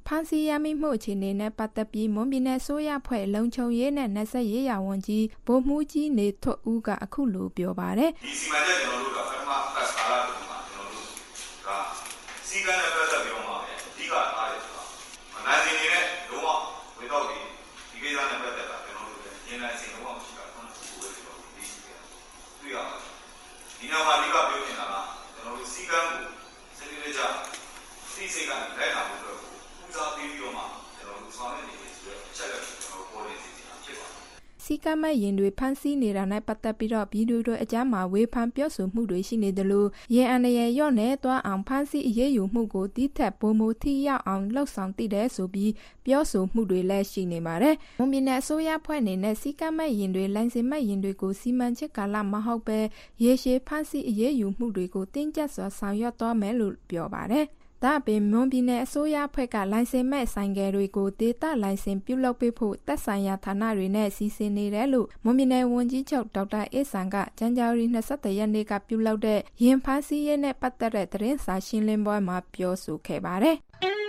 ဖမ်းဆီးရမိမှုအခြေအနေနဲ့ပတ်သက်ပြီးမွန်ပြည်နယ်ဆိုရဖွဲ့လုံခြုံရေးနဲ့နယ်စပ်ရေးရာဝန်ကြီးဗိုလ်မှူးကြီးနေထွတ်ဦးကအခုလိုပြောပါတယ်ဒီစီမံချက်ကျွန်တော်တို့ကပထမကတ်စကာလာတို့မှာကျွန်တော်တို့ကစီကံနဲ့ပတ်သက်ပြီးတော့မှအဓိကအားရဆိုတာနိုင်စင်နေတဲ့လုံးဝဝေတော့ဒီဒီကိစ္စနဲ့ပတ်သက်တာကျွန်တော်တို့လည်းရင်းနှီးစင်လုံးဝမရှိတာခုနကပြောလို့ပြောလို့ဒီစီကံတွေ့ရပါတယ်ဒီနောက်မှာအဓိကပြောနေတာကကျွန်တော်တို့စီကံကိုစနစ်တကျစီစိတ်ကနေလိုက်လာဖို့အတွက်ဦးစားပေးပြီးတော့မှကျွန်တော်တို့ဆောင်ရွက်နေတယ်ဆိုတော့အချက်လက်ကျွန်တော်ပေါ်နေစီစီဖြစ်ပါတယ်စီကမဲ့ရင်တွေဖမ်းဆီးနေတာနဲ့ပတ်သက်ပြီးတော့ဗီဒီယိုတွေအကြမ်းမှာဝေဖန်ပြောဆိုမှုတွေရှိနေတယ်လို့ရင်အန်ရရော့နဲ့တွားအောင်ဖမ်းဆီးအရေးယူမှုကိုတီးထက်ပုံမထိရောက်အောင်လှုပ်ဆောင်တည်တယ်ဆိုပြီးပြောဆိုမှုတွေလည်းရှိနေပါတယ်။မွန်ပြည်နယ်အစိုးရဖွဲ့အနေနဲ့စီကမဲ့ရင်တွေလိုင်စင်မဲ့ရင်တွေကိုစီမံချက်ကာလမဟုတ်ပဲရေရှည်ဖမ်းဆီးအရေးယူမှုတွေကိုတင်းကျပ်စွာဆောင်ရွက်သွားမယ်လို့ပြောပါတယ်။ဒါ့အပြင်မွန်ပြည်နယ်အစိုးရဖွဲ့ကလိုင်စင်မဲ့ဆိုင်ကယ်တွေကိုဒေသလိုင်စင်ပြုလုပ်ပေးဖို့သက်ဆိုင်ရာဌာနတွေနဲ့စီစဉ်နေတယ်လို့မွန်ပြည်နယ်ဝန်ကြီးချုပ်ဒေါက်တာအေးဆန်ကဇန်နဝါရီ၂၁ရက်နေ့ကပြုလုပ်တဲ့ရင်ဖမ်းဆီးရေးနဲ့ပတ်သက်တဲ့သတင်းစာရှင်းလင်းပွဲမှာပြောဆိုခဲ့ပါတယ်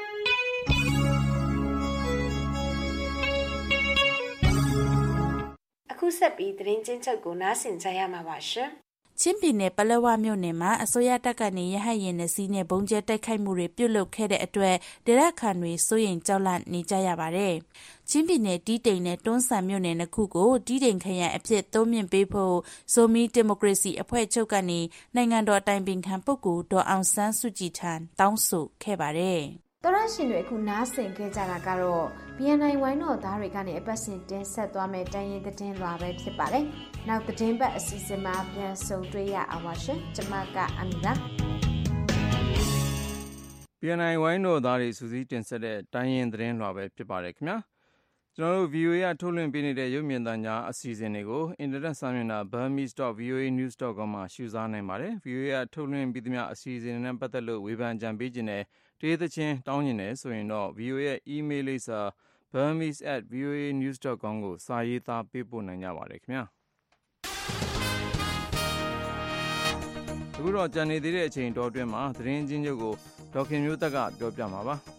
။အခုဆက်ပြီးသတင်းချင်းချုပ်ကိုနားဆင်ကြရမှာပါရှင်။ချင်းပြည်နယ်ပလက်ဝမြို့နယ်မှာအစိုးရတပ်ကနေရဟတ်ယာဉ်နဲ့စီးနဲ့ဘုံကျဲတိုက်ခိုက်မှုတွေပြုလုပ်ခဲ့တဲ့အတွက်ဒေသခံတွေစိုးရိမ်ကြောက်လန့်နေကြရပါတယ်။ချင်းပြည်နယ်တီးတိန်နဲ့တွန်းဆန်မြို့နယ်နှစ်ခုကိုတီးတိန်ခရိုင်အဖြစ်သုံးမြင့်ပေးဖို့ဇိုမီဒီမိုကရေစီအဖွဲ့ချုပ်ကနေနိုင်ငံတော်တိုင်ပင်ခံပုဂ္ဂိုလ်ဒေါ်အောင်ဆန်းစုကြည်ထံတောင်းဆိုခဲ့ပါတယ်။တော်ရရှင်တွေအခုနားဆင်ခဲ့ကြတာကတော့ ဘီ အန် အိုင် ဝိုင်းတော်သားတွေကနေအပတ်စဉ်တင်ဆက်သွားမယ့်တိုင်းရင်းသတင်းလွှာပဲဖြစ်ပါတယ်။နောက်သတင်းပတ်အစီအစဉ်မှာပြန်ဆုံတွေ့ရအောင်ပါရှင်။ကျွန်မကအမီပါ။ ဘီ အန် အိုင် ဝိုင်းတော်သားတွေစူးစီးတင်ဆက်တဲ့တိုင်းရင်းသတင်းလွှာပဲဖြစ်ပါတယ်ခင်ဗျာ။ကျွန်တော်တို့ ဗီ အို အေ ကထုတ်လွှင့်ပေးနေတဲ့ရုပ်မြင်သံကြားအစီအစဉ်တွေကိုအင်တာနက်စာမျက်နှာ burmese dot v o a news dot com မှာရှုစားနိုင်ပါတယ်။ ဗီ အို အေ ကထုတ်လွှင့်ပြီးသမျှအစီအစဉ်တွေနဲ့ပတ်သက်လို့ဝေဖန်ကြံပေးခြင်းနဲ့တေးသချင်းတောင်းကျင်တယ်ဆိုရင်တော့ ဗီ အို အေ ရဲ့ email လိပ်စာ burmese at v o a news dot com ကိုစာရေးသားပေးပို့နိုင်ကြပါတယ်ခင်ဗျာ။အခုတော့ကြံနေသေးတဲ့အချိန်တော်အတွင်းမှာသတင်းချင်းချုပ်ကိုဒေါက်ခင်မျိုးသက်ကပြောပြမှာပါ။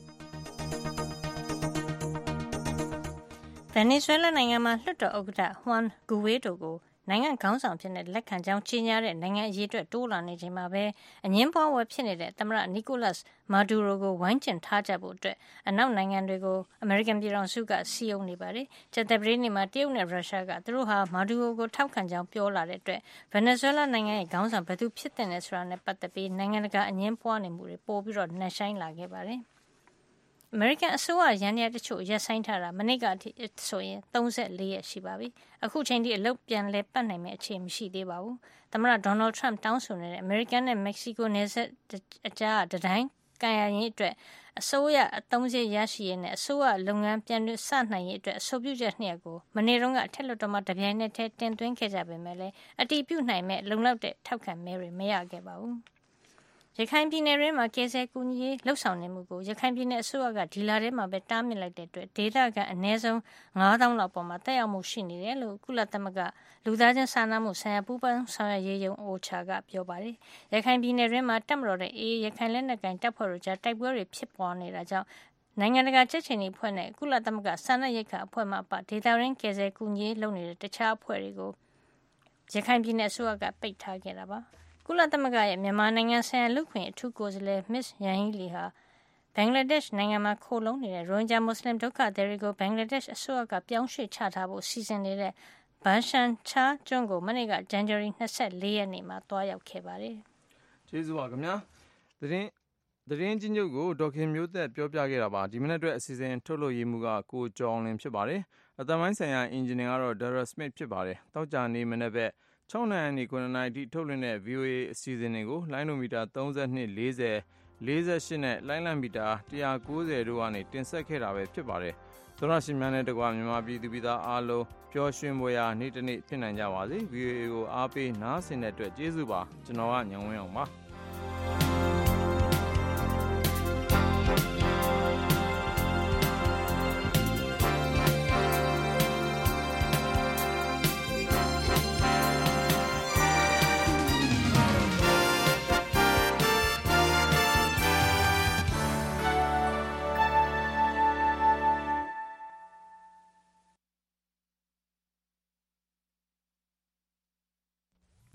ဗင်နီဇွဲလားနိုင်ငံမှာလွှတ်တော်ဥက္ကဋ္ဌဟွမ်ဂူဝေးတိုကိုနိုင်ငံခေါင်းဆောင်ဖြစ်တဲ့လက်ခံကြောင်းကြီးညားတဲ့နိုင်ငံအရေးအတွက်တိုးလာနေချိန်မှာပဲအငင်းပွားဝယ်ဖြစ်နေတဲ့သမ္မတနီကိုလတ်မာဒူရိုကိုဝိုင်းကျဉ်ထားကြဖို့အတွက်အနောက်နိုင်ငံတွေကိုအမေရိကန်ပြည်ထောင်စုကစီယုံနေပါတယ်။ကျတဲ့ပရိနေမှာတရုတ်နဲ့ရုရှားကသူတို့ဟာမာဒူရိုကိုထောက်ခံကြောင်းပြောလာတဲ့အတွက်ဗင်နီဇွဲလားနိုင်ငံရဲ့ခေါင်းဆောင်ဘယ်သူဖြစ်တဲ့လဲဆိုတာနဲ့ပတ်သက်ပြီးနိုင်ငံတကာအငင်းပွားနေမှုတွေပိုပြီးတော့နှက်ဆိုင်လာခဲ့ပါတယ်။အမေရိကန်အစိုးရရန်ရတချို့ရပ်ဆိုင်းထားတာမနေ့ကအထိဆိုရင်၃၄ရက်ရှိပါပြီ။အခုချိန်ထိအလုပ်ပြန်လဲပတ်နိုင်မယ့်အခြေမရှိသေးပါဘူး။သမ္မတဒေါ်နယ်ထရမ့်တောင်းဆိုနေတဲ့အမေရိကန်နဲ့မက္ကဆီကိုနယ်စပ်အကြားတတိုင်းကန်ရရင်အတွက်အစိုးရအသုံးစရိတ်ရရှိရေးနဲ့အစိုးရလုပ်ငန်းပြန်လည်စနိုင်ရေးအတွက်အဆိုပြုချက်နှစ်ရပ်ကိုမနေ့တုန်းကအထက်လွှတ်တော်မှာတပြိုင်နက်တည်းတင်သွင်းခဲ့ကြပေမဲ့လည်းအတည်ပြုနိုင်မဲ့လုံလောက်တဲ့ထောက်ခံမဲတွေမရခဲ့ပါဘူး။ရခိုင်ပြည်နယ်တွင်းမှာကယ်ဆယ်ကူညီရေးလှုပ်ဆောင်နေမှုကိုရခိုင်ပြည်နယ်အစိုးရကဒီလာထဲမှာပဲတားမြစ်လိုက်တဲ့အတွက်ဒေသခံအနည်းဆုံးငါးသောင်းလောက်ပေါ်မှာတက်ရောက်မှုရှိနေတယ်လို့ကုလသမဂ္ဂလူသားချင်းစာနာမှုဆိုင်ရာပူးပေါင်းဆောင်ရွက်ရေးယုံအိုချာကပြောပါတယ်။ရခိုင်ပြည်နယ်တွင်းမှာတပ်မတော်တဲ့အေးရခိုင်လက်နက်ကိုင်တပ်ဖွဲ့တို့ကြားတိုက်ပွဲတွေဖြစ်ပွားနေတာကြောင့်နိုင်ငံတကာချက်ချင်းတွေဖွဲ့နဲ့ကုလသမဂ္ဂစာနာရိတ်ခအဖွဲ့မှပါဒေသရင်းကယ်ဆယ်ကူညီရေးလုပ်နေတဲ့တခြားအဖွဲ့တွေကိုရခိုင်ပြည်နယ်အစိုးရကပိတ်ထားခဲ့တာပါ။ကုလသမဂ္ဂရဲ့မြန်မာနိုင်ငံဆိုင်ရာလူ့ခွင့်အထူးကိုယ်စားလှယ်မစ္စယန်ဟီလီဟာဘင်္ဂလားဒေ့ရှ်နိုင်ငံမှာခိုလုံနေတဲ့ရိုဟင်ဂျာမွတ်စလင်ဒုက္ခသည်တွေကိုဘင်္ဂလားဒေ့ရှ်အစိုးရကပြောင်းရွှေ့ချထားဖို့စီစဉ်နေတဲ့ဘန်ရှန်ချာကျွန်းကိုမနေ့ကဇန်နဝါရီ၂၄ရက်နေ့မှာတွားရောက်ခဲ့ပါတယ်။ကျေးဇူးပါခင်ဗျာ။သတင်းသတင်းချင်းချုပ်ကိုဒေါက်ခင်မျိုးသက်ပြောပြခဲ့တာပါ။ဒီမနေ့အတွက်အစီအစဉ်ထုတ်လို့ရမှုကကိုကျော်လင်းဖြစ်ပါတယ်။အသံပိုင်းဆိုင်ရာအင်ဂျင်နီယာကတော့ဒါရာစမစ်ဖြစ်ပါတယ်။တောက်ကြနေမနေ့ပဲ၆နိုင်နေခုနိုင်အထိထုတ်လွှင့်တဲ့ ဗီ အို အေ အစီအစဉ်တွေကိုလိုင်းနိုမီတာ၃၂ ၄၀ ၄၈နဲ့လိုင်းလံမီတာ၁၉၀တို့ကနေတင်ဆက်ခဲ့တာပဲဖြစ်ပါတယ်။သောရရှိများနဲ့တကွာမြန်မာပြည်သူပြည်သားအားလုံးပျော်ရွှင်ပွဲရာနေ့တစ်နေ့ဖြစ်နိုင်ကြပါစေ။ ဗီ အို အေ ကိုအားပေးနားဆင်တဲ့အတွက်ကျေးဇူးပါ။ကျွန်တော်ကညောင်ဝင်းအောင်ပါ။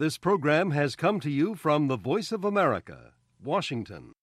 This program has come to you from the Voice of America, Washington.